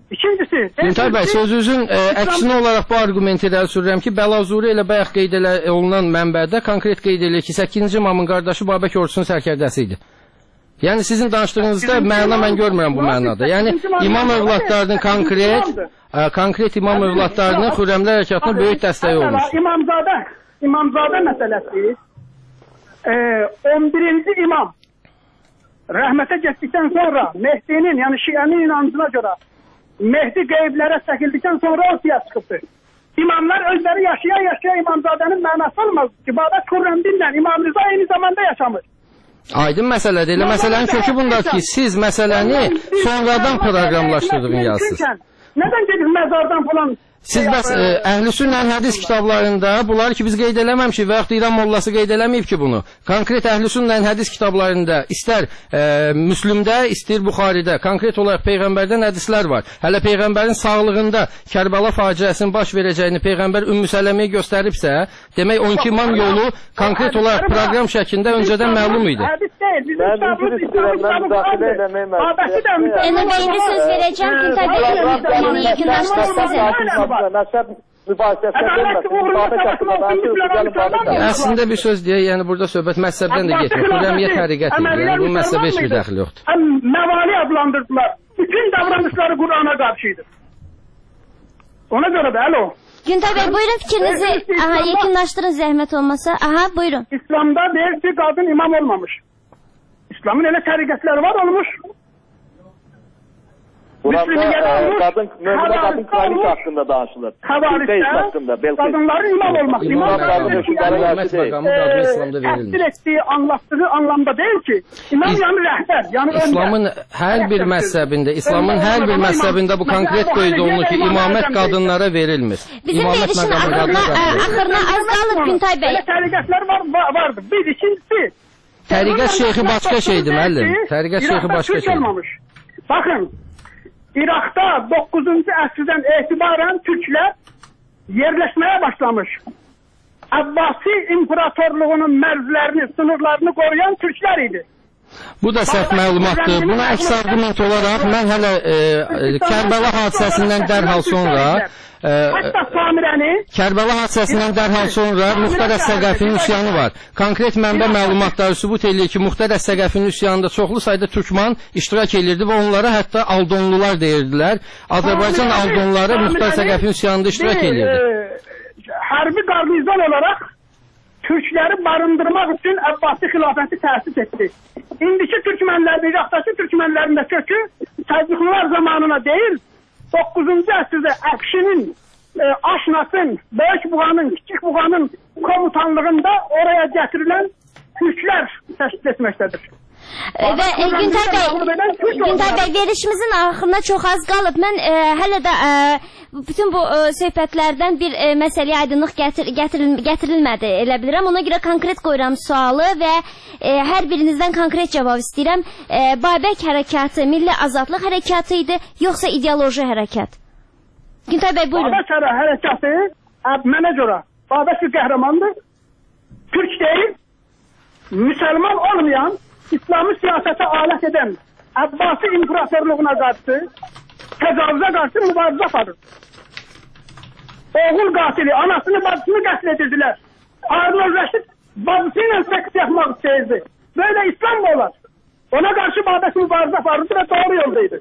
S3: İkincisi,
S2: Güntay bəy, sözünüzün e, əksinə olaraq bu argumenti irəli sürürəm ki, Bəlazuri ilə bayaq qeyd olunan mənbədə konkret qeyd edilir ki, səkkizinci imamın qardaşı Babək ordusunun sərkərdəsi idi. Yəni sizin danışdığınızda məna mən görmürəm bu mənada. Yəni imam övladlarının konkret ə, konkret imam övladlarının Xürrəmlər hərəkatına böyük dəstəyi olmuş.
S3: İmamzadə, İmamzadə məsələsi e, on birinci imam rəhmətə getdikdən sonra Mehdinin, yəni Şiənin inancına görə Mehdi qeyblərə çəkildikdən sonra ortaya çıxıbdır. İmamlar özləri yaşaya-yaşaya İmamzadənin mənası olmaz ki, Babək Xürrəmdinlə İmam Rıza eyni zamanda yaşamır.
S2: Aydın məsələdir. Elə məsələnin kökü bundadır ki, siz məsələni sonradan proqramlaşdırdığını yazsınız.
S3: Nədən gedib məzardan falan?
S2: Siz bəs e, Əhlüsünnə hədis kitablarında bunları ki biz qeyd eləməmişik və yaxud da İran mollası qeyd eləməyib ki bunu. Konkret Əhlüsünnə hədis kitablarında istər e, Müslümdə, istər Buxaridə konkret olaraq Peyğəmbərdən hədislər var. Hələ Peyğəmbərin sağlığında Kərbəla faciəsinin baş verəcəyini Peyğəmbər Ümmü Sələməyə göstəribsə, demək on iki imam yolu konkret olaraq proqram şəklində öncədən məlum idi.
S3: Hədis deyil, bizim kitabımız İslamın kitabıdır.
S1: Ənə bəy, söz verəcəm ki, təbii yekunlaşdırsınız.
S4: Məzhəb mübahisəsinə verməsin.
S2: Əslində bir söz deyək, yəni burada söhbət məzhəbdən də getmir. Xürrəmiyyət həqiqət idi. Yəni bu məzhəbə heç bir dəxli yoxdur.
S3: Məvali adlandırdılar. Bütün davranışları Qur'ana qarşıydı. Ona görə də, alo.
S1: Güntay bəy, buyurun fikrinizi aha, yekunlaşdırın zəhmət olmasa. Aha, buyurun.
S3: İslamda deyir ki, qadın imam olmamış. İslamın elə təriqətləri var olmuş.
S4: Burada e, kadın, müminə qadın kraliçə haqqında danışılır.
S3: Xəvarişdə qadınların imam olmaq. İmamların təfsir etdiyi, anlattığı anlamda deyil ki, imam yəni rəhbər. Yəni
S2: İslamın hər bir məzhəbində, İslamın hər bir məzhəbində bu konkret qeyd olunur ki, imamət qadınlara verilmir.
S1: Bizim verilişin axırına, axırına az qalır Güntay bəy.
S3: Təriqətlər var, vardır. Bir, ikincisi.
S2: Təriqət şeyxi başqa şeydir, müəllim. Təriqət şeyxi başqa şeydir.
S3: Bakın. İraqda doqquzuncu əsrdən etibarən Türklər yerləşməyə başlamış. Abbasi imperatorluğunun mərzlərini, sınırlarını qoruyan Türklər idi.
S2: Bu da səhv məlumatdır. Buna əks argument olaraq mən hələ e, Kərbəla hadisəsindən dərhal sonra e, Kərbəla hadisəsindən dərhal sonra Muxtar Əs-Səqəfinin üsyanı var. Konkret mənbə məlumatları sübut edir ki, Muxtar Əs-Səqəfinin üsyanında çoxlu sayda türkman iştirak edirdi və onlara hətta Aldonlular deyirdilər. Azərbaycan Aldonları Muxtar Əs-Səqəfinin üsyanında iştirak edirdi.
S3: Hərbi qarnizon olaraq Türkləri barındırmaq üçün Əbbasi xilafəti təsis etdi. İndiki Türkmenlərin, İraqdakı Türkmenlərin də kökü Səlcuqlular zamanına deyil, doqquzuncu əsrdə Əfşinin, e, Aşnasın, Böyük Buğanın, Kiçik Buğanın komutanlığında oraya gətirilən Türklər təşkil etməkdədir.
S1: Və e, Güntay bəy, Güntay bəy, verişimizin axırına çox az qalıb. Mən e, hələ də e, bütün bu e, söhbətlərdən bir e, məsələyə aydınlıq gətir, gətiril, gətirilmədi, elə bilirəm. Ona görə konkret qoyuram sualı və e, hər birinizdən konkret cavab istəyirəm. E, Babək hərəkatı milli azadlıq hərəkatı idi, yoxsa ideoloji hərəkat? Güntay bəy, buyurun.
S3: Babək hərəkatı mənə görə Babək bir qəhrəmandır. Türk deyil, müsəlman olmayan, İslamı siyasete alet eden Abbasi imparatorluğuna karşı, tecavüze karşı mübarize aparır. Oğul katili, anasını bacısını katledirdiler. Harun Reşit bacısıyla seks yapmak isteyirdi. Böyle İslam mı olar? Ona karşı Babək mübarize aparırdı ve doğru yoldaydı.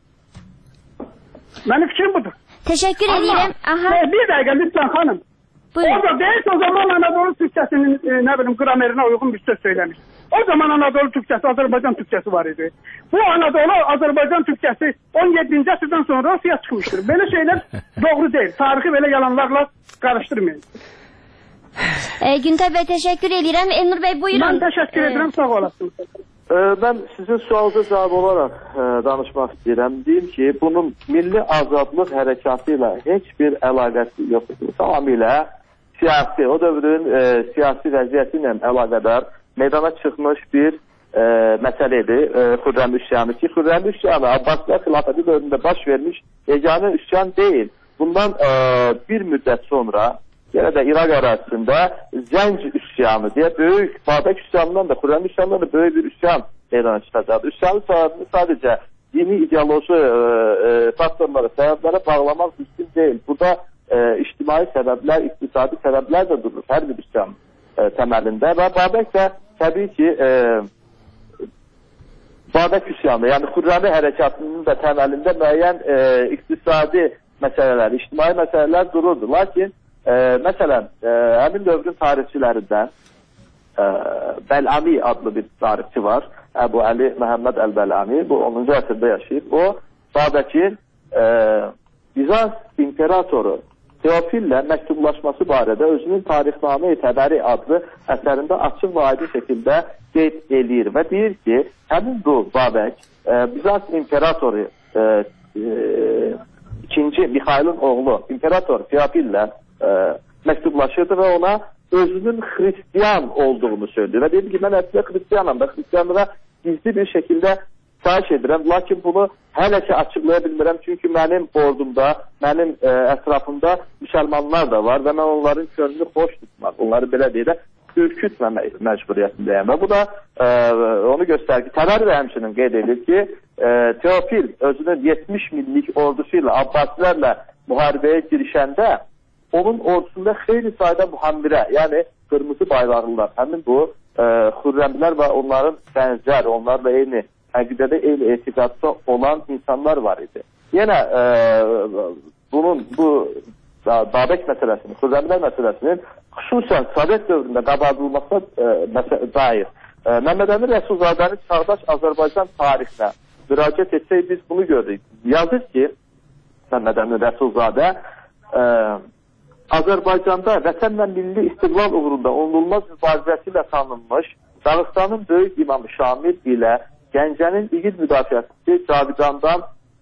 S3: Benim fikrim budur.
S1: Teşekkür ederim. Aha.
S3: Bir dakika lütfen hanım. Buyurun. O da değil, o zaman Anadolu Türkçesinin e, ne bileyim gramerine uygun bir söz söylemiş. O zaman Anadolu Türkçesi, Azerbaycan Türkçesi var idi. Bu Anadolu, Azerbaycan Türkçesi on yedinci əsrdən sonra ortaya çıkmıştır. Böyle şeyler doğru değil. Tarihi böyle yalanlarla karıştırmayın.
S1: E, Güntay Bey teşekkür ederim. Elnur Bey buyurun.
S3: Ben teşekkür e... ederim. Sağ olasınız.
S4: Ee, ben sizin sualınıza cevap olarak e, danışmak istəyirəm. Deyim ki, bunun milli azadlıq hərəkatıyla heç bir əlaqəsi yoxdur. Tamamilə siyasi, o dövrün e, siyasi vəziyyəti ilə əlaqədar meydana çıxmış bir e, məsələdir. E, Xürrəm üsyanı ki, Xürrəm üsyanı Abbasilər xilafəti dövründə baş vermiş yeganə üsyan deyil. Bundan e, bir müddət sonra yenə də İraq ərazisində Zənc üsyanı deyə böyük, Babək üsyanından da, Xürrəm üsyanından da böyük bir üsyan meydana çıxacaq. Üsyanın səbəbini sadəcə dini ideoloji e, e, faktorları, səbəblərə bağlamaq düzgün deyil. Burada e, ictimai səbəblər, iqtisadi səbəblər də durur hər bir üsyan e, təməlində və Babək də təbii ki e, Babək üsyanı, yəni Xürrəmi hərəkatının da təməlində müəyyən e, iqtisadi məsələlər, ictimai məsələlər dururdu. Lakin e, məsələn, e, həmin dövrün tarixçilərindən e, Bəlami adlı bir tarixçi var. Əbu Əli Məhəmməd Əl-Bəlami, bu onuncu əsrdə yaşayıb. O, Babəkin e, Bizans imperatoru Teofillə məktublaşması barədə özünün Tarixnamə-i Təbəri adlı əsərində açıq və aydın şəkildə qeyd eləyir və deyir ki, həmin bu Babək e, Bizans imperatoru e, e, ikinci Mixailin oğlu imperator Teofillə e, məktublaşırdı və ona özünün Hristiyan olduğunu söylüyor. Və deyir ki, mən əslində Hristiyanam da Hristiyanlığa gizli bir şəkildə xahiş edirəm, lakin bunu hələ ki açıqlaya bilmirəm, çünki mənim ordumda, mənim e, ətrafımda müsəlmanlar da var və mən onların könlünü xoş tutmaq, onları belə deyirəm, ürkütməmək məcburiyyətindəyəm. Və bu da e, onu göstərir ki, Təbəri də həmçinin qeyd edir ki, e, Teofil özünün yetmiş minlik ordusu ilə Abbasilərlə müharibəyə girişəndə onun ordusunda xeyli sayda muhammirə, yəni qırmızı bayraqlılar, həmin bu e, Xürrəmlər və onların bənzər, onlarla eyni əqidədə eyni etiqadda olan insanlar var idi. Yenə e, bunun, bu Babək məsələsinin, Xürrəmlər məsələsinin xüsusən Sovet dövründə qabardılmasına e, dair e, Məmməd Əmin Rəsulzadənin çağdaş Azərbaycan tarixinə müraciət etsək biz bunu görürük. Yazır ki, Məmməd Əmin Rəsulzadə e, Azərbaycanda vətən və milli istiqlal uğrunda unudulmaz mübarizəsi ilə tanınmış Dağıstanın böyük imamı Şamil ilə Gəncənin igid müdafiəçisi Cavidandan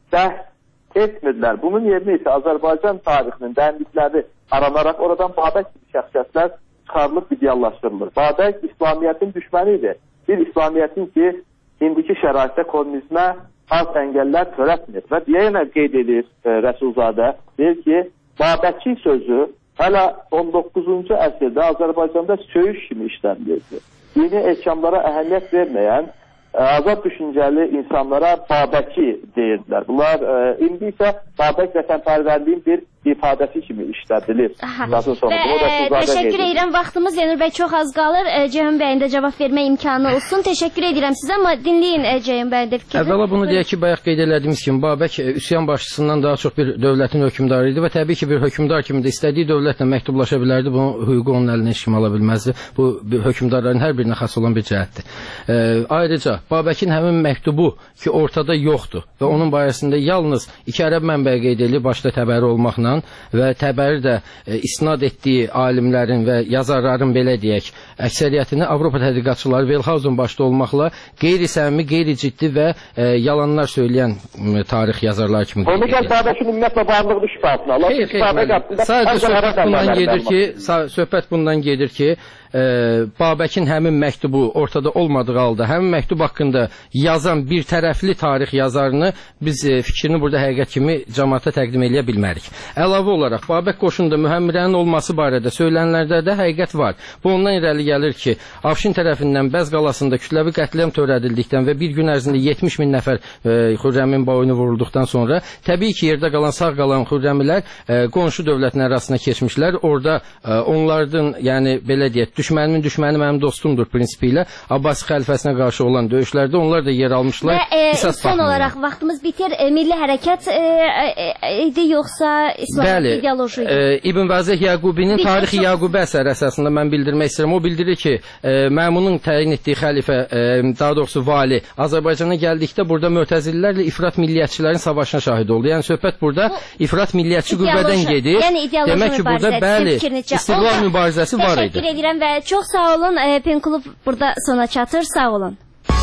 S4: bəhs etmirlər. Bunun yerinə isə Azərbaycan tarixinin dərinlikləri aranaraq oradan Babək kimi şəxsiyyətlər çıxarılıb ideallaşdırılır. Babək İslamiyyətin düşməni idi. Bir İslamiyyətin ki, indiki şəraitdə kommunizmə az əngəllər törətmir. Və yenə qeyd edir e, Rəsulzadə, deyir ki, Babəki sözü hələ on doqquzuncu əsrdə Azərbaycanda söyüş kimi işlənilirdi. Dini ehkamlara əhəmiyyət verməyən azad düşüncəli insanlara Babəki deyirdilər. Bunlar e, indi isə Babək vətənpərvərliyin bir ifadəsi kimi işlədilir.
S1: Və e, təşəkkür edirəm. Vaxtımız Zeynur bəy çox az qalır. E, Ceyhun bəyin də cavab vermə imkanı olsun. Təşəkkür edirəm sizə, amma dinləyin e, Ceyhun bəyin də fikrini.
S2: Əvvəla bunu deyək ki, bayaq qeyd elədiyimiz kimi Babək e, üsyan başçısından daha çox bir dövlətin hökmdarı idi və təbii ki, bir hökmdar kimi də istədiyi dövlətlə məktublaşa bilərdi. Bunun hüququ onun əlinə heç kim ala bilməzdi. Bu hökmdarların hər birinə xas olan bir cəhətdir. E, ayrıca Babəkin həmin məktubu ki, ortada yoxdur və onun barəsində yalnız iki ərəb mənbəyi qeyd edilir, başda Təbəri olmaqla və Təbəri də e, isnad etdiyi alimlərin və yazarların belə deyək, əksəriyyətini Avropa tədqiqatçıları Velhausen başda olmaqla qeyri-səmimi, qeyri-ciddi və e, yalanlar söyləyən e, tarix yazarlar kimi qeyd edilir.
S4: Onu gəl Babəkin ümumiyyətlə varlığını şübhəsini alır.
S2: Xeyr, xeyr, sadəcə söhbət bundan gedir ki, söhbət bundan gedir ki, e, Babəkin həmin məktubu ortada olmadığı halda, həmin məktub haqqında yazan bir tərəfli tarix yazarını biz e, fikrini burada həqiqət kimi cəmaata təqdim edə bilmərik. Əlavə olaraq, Babək qoşununda mühəmmirənin olması barədə söylənlərdə də həqiqət var. Bu ondan irəli gəlir ki, Afşin tərəfindən Bəz qalasında kütləvi qətliam törədildikdən və bir gün ərzində yetmiş min nəfər e, Xürrəmin boynu vurulduqdan sonra, təbii ki, yerdə qalan, sağ qalan Xürrəmilər e, qonşu dövlətin arasına keçmişlər. Orada e, onlardan, yəni belə deyək, düşmənimin düşməni mənim dostumdur prinsipi ilə Abbasi xəlifəsinə qarşı olan döyüşlərdə onlar da yer almışlar.
S1: Və e, son olaraq vaxtımız bitir. E, milli hərəkət e, e, idi yoxsa İslam ideoloji idi?
S2: E, İbn Vazeh Yaqubinin Tarixi Yaqubə əsəri əsasında mən bildirmək istəyirəm. O bildirir ki, e, Məmunun təyin etdiyi xəlifə, e, daha doğrusu vali Azərbaycana gəldikdə burada Mötəzililərlə ifrat milliyyətçilərin savaşına şahid oldu. Yəni söhbət burada ifrat milliyyətçi qüvvədən gedir.
S1: Yəni
S2: demək ki, burada bəli, istiqlal mübarizəsi var idi.
S1: Təşəkkür edirəm və çox sağ olun. E, Penklub burada sona çatır. Sağ olun.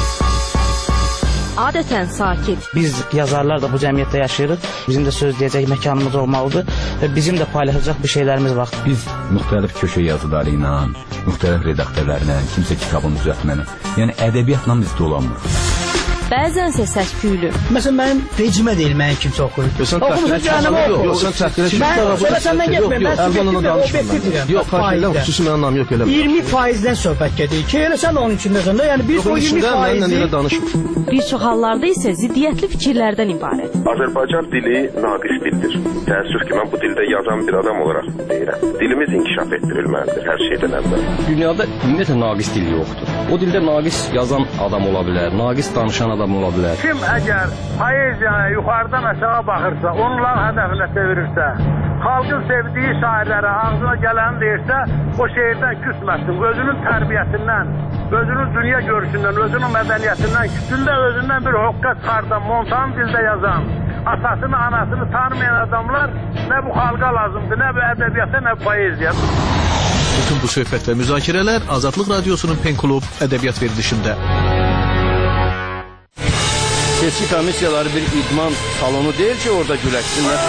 S5: Adətən sakit.
S6: Biz yazarlar da bu cəmiyyətdə yaşayırıq. Bizim də söz deyəcək məkanımız olmalıdır və bizim də paylaşacaq bir şeylərimiz var.
S7: Biz müxtəlif köşə yazıları ilə, müxtəlif redaktörlərlə, kimsə kitabını düzəltməni, yəni ədəbiyyatla biz dolanmırıq.
S5: bəzənsə səs-küylü.
S8: Məsələn, mənim vecimə deyil mənim kimsə oxuyur. Oxumusun cəhənnəmə oxu.
S9: Yox, sən çəkdirə ki,
S8: mən səndən getməyim, mən subjektiv və obyektiv deyirəm.
S9: Yox, fayda xüsusi mənim anlam yox elə.
S8: iyirmi faizdən söhbət gedir ki, elə sən də onun içindəsən də, yəni biz o iyirmi faizi...
S5: Bir çox hallarda isə ziddiyyətli fikirlərdən ibarət.
S10: Azərbaycan dili naqis dildir. Təəssüf ki, mən bu dildə yazan bir adam olaraq deyirəm. Dilimiz inkişaf etdirilməlidir hər şeydən əvvəl.
S11: Dünyada ümumiyyətlə naqis dil yoxdur. O dildə naqis yazan adam ola bilər, naqis danışan adam ola bilər.
S12: Kim əgər poeziyaya yuxarıdan aşağı baxırsa, onlar hədəfinə çevirirsə, xalqın sevdiyi şairlərə ağzına gələni deyirsə, o şeirdən küsməsin, özünün tərbiyəsindən, özünün dünya görüşündən, özünün mədəniyyətindən, kütündə özündən bir hoqqa çıxardan, montan dildə yazan, atasını, anasını tanımayan adamlar nə bu xalqa lazımdır, nə bu ədəbiyyata, nə bu poeziya.
S9: Bütün bu söhbət və müzakirələr Azadlıq Radiosunun Pen Klub ədəbiyyat verilişində.
S11: Seçki komissiyaları bir idman salonu deyil ki, orada güləşsinlər.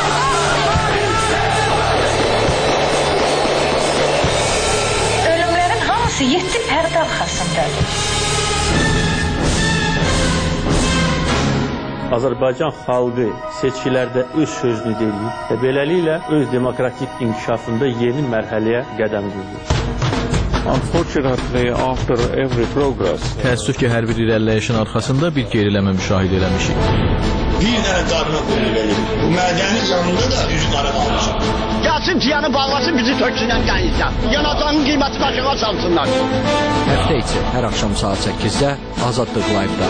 S13: Ölümlərin hamısı yeddi pərdə arxasındadır.
S14: Azərbaycan xalqı seçkilərdə öz sözünü deyir və beləliklə öz demokratik inkişafında yeni mərhələyə qədəm qoyur.
S15: Unfortunately, after every progress,
S9: təəssüf ki, hər bir irəliləyişin arxasında bir geriləmə müşahidə eləmişik.
S16: Bir dənə qarına qoyulur verir. Bu mədəni canında da üz qara qalmışım. Gəlsin piyanı bağlasın, bizi töksünən qənizdən. Yanacağının qiymətini aşağı salsınlar.
S17: Həftə içi hər axşam saat səkkizdə Azadlıq Live-da.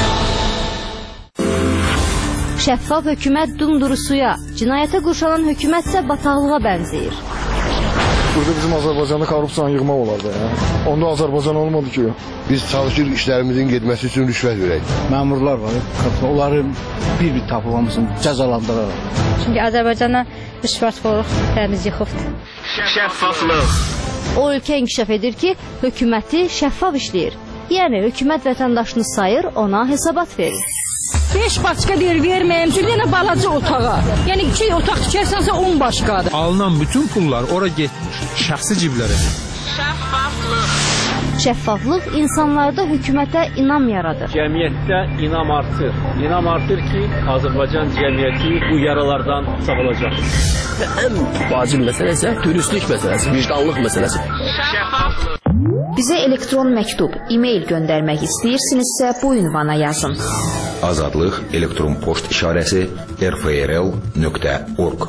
S1: Şəffaf hökumət dumdurusuya, cinayətə qurşanan hökumət isə bataqlığa bənzəyir.
S18: Burada bizim Azərbaycanda korrupsiyanı yığmaq olardı. Ya. Onda Azərbaycan olmadı ki.
S19: Biz çalışırıq işlərimizin getməsi üçün rüşvət verək.
S8: Məmurlar var, onların bir-bir tapılmasını cəzalandıraraq.
S20: Çünki Azərbaycana rüşvətxorluq təmiz yıxıbdır.
S12: Şəffaflıq.
S1: O ölkə inkişaf edir ki, hökuməti şəffaf işləyir. Yəni, hökumət vətəndaşını sayır, ona hesabat verir.
S5: Beş başqa deyir, verməyəm ki, bir dənə balaca otağa. Yəni, iki otaq tikərsənsə on başqadır.
S21: Alınan bütün pullar ora getmiş, şəxsi ciblərə.
S5: Şəffaflıq.
S1: Şəffaflıq insanlarda hökumətə inam yaradır.
S14: Cəmiyyətdə inam artır. İnam artır ki, Azərbaycan cəmiyyəti bu yaralardan sağolacaq.
S17: Və ən vacib məsələ isə dürüstlük məsələsi, vicdanlıq məsələsi.
S5: Şəffaflıq.
S22: Bizə elektron məktub, e-mail göndərmək istəyirsinizsə bu ünvana yazın.
S7: Azadlıq elektron poçt işarəsi r f r l nöqtə org.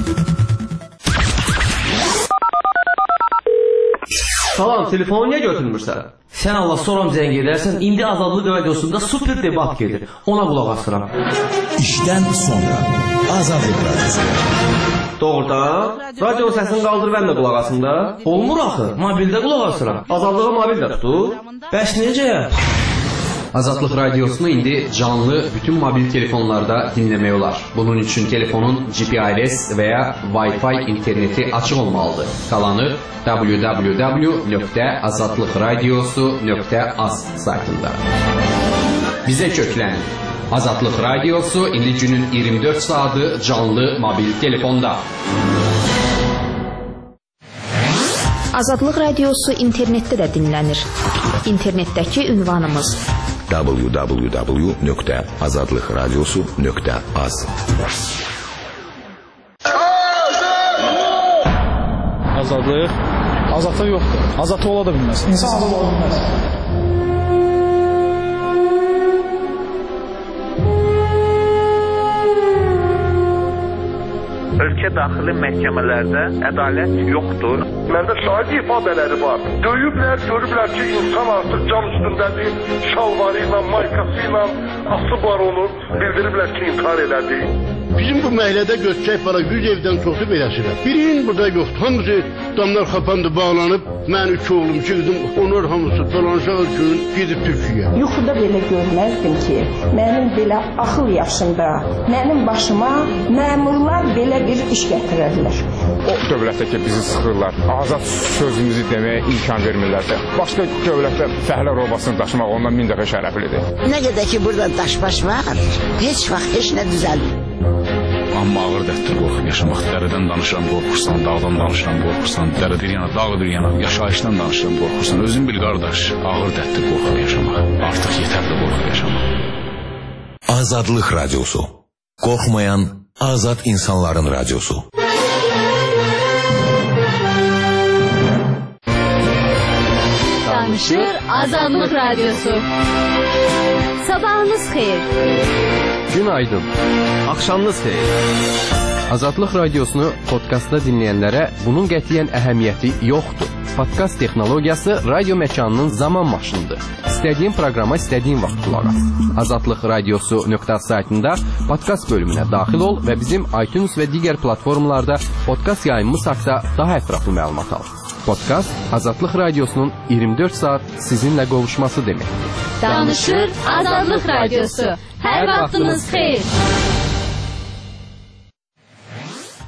S23: Salam, telefonu niyə götürmürsən? Sən Allah soram zəng edərsən, indi Azadlıq Radiosunda super debat gedir. Ona qulaq asıram.
S16: İşdən sonra Azadlıq Radiosu.
S23: Doğrudan, radio səsini qaldır mən də qulaq asım da. Olmur axı, mobildə qulaq asıram. Azadlığı mobildə tutur. Bəs necə?
S24: Azadlıq Radiosunu indi canlı bütün mobil telefonlarda dinləmək olar. Bunun üçün telefonun G P S və ya Wi-Fi interneti açıq olmalıdır. Qalanı w w w nöqtə azadlıqradiosu nöqtə az saytında. Bizə köklənin. Azadlıq Radiosu indi günün iyirmi dörd saatı canlı mobil telefonda.
S22: Azadlıq Radiosu internetdə də dinlənir. İnternetdəki ünvanımız
S7: w w w nöqtə azadlıqradiosu nöqtə az.
S21: Azadlıq? Azadlıq yoxdur. Azadlıq ola da bilməz. İnsan azad ola bilməz.
S12: Ölkə daxili məhkəmələrdə ədalət yoxdur. Məndə şahid ifadələri var. Döyüblər, görüblər ki, insan artıq cam üstündədir, şalvarı ilə, maykası ilə asıb var onu, bildiriblər ki, intihar elədi.
S25: Bizim bu məhəllədə göstərək para yüz evdən çoxu beləsirəm. Birinin burada yoxdur. Hamısı damlar xapandı, bağlanıb. Mən üç oğlum, iki qızım, onlar hamısı dolanışaq üçün gedib Türkiyə.
S26: Yuxuda belə görməzdim ki, mənim belə axıl yaşında, mənim başıma məmurlar belə bir iş gətirərlər.
S27: O dövlətdə ki, bizi sıxırlar, azad sözümüzü deməyə imkan vermirlər də. Başqa dövlətdə fəhlə robasını daşımaq ondan min dəfə şərəflidir.
S28: Nə qədər ki, burada daşbaş var, heç vaxt heç nə düzəlmir.
S7: Amma ağır dərtdir qorxub yaşamaq. Dərədən danışıram qorxursan, dağdan danışıram qorxursan, dərədir yana, dağdır yana, yaşayışdan danışıram qorxursan. Özün bil qardaş, ağır dərtdir qorxub yaşamaq. Artıq yetərli qorxub yaşamaq.
S2: Azadlıq Radyosu. Qorxmayan azad insanların radyosu.
S3: Danışır Azadlıq Radyosu. Sabahınız xeyir.
S24: Günaydın. Axşamınız xeyir. Azadlıq Radiosunu podkastda dinləyənlərə bunun qətiyyən əhəmiyyəti yoxdur. Podkast texnologiyası radio məkanının zaman maşınıdır. İstədiyin proqrama istədiyin vaxt qulaq as. azadlıq radiosu nöqtə saytında podkast bölümünə daxil ol və bizim iTunes və digər platformalarda podkast yayımımız haqqında daha ətraflı məlumat al. Podkast Azadlıq Radiosunun iyirmi dörd saat sizinlə qovuşması deməkdir.
S3: Danışır Azadlıq Radyosu. Hər vaxtınız xeyir.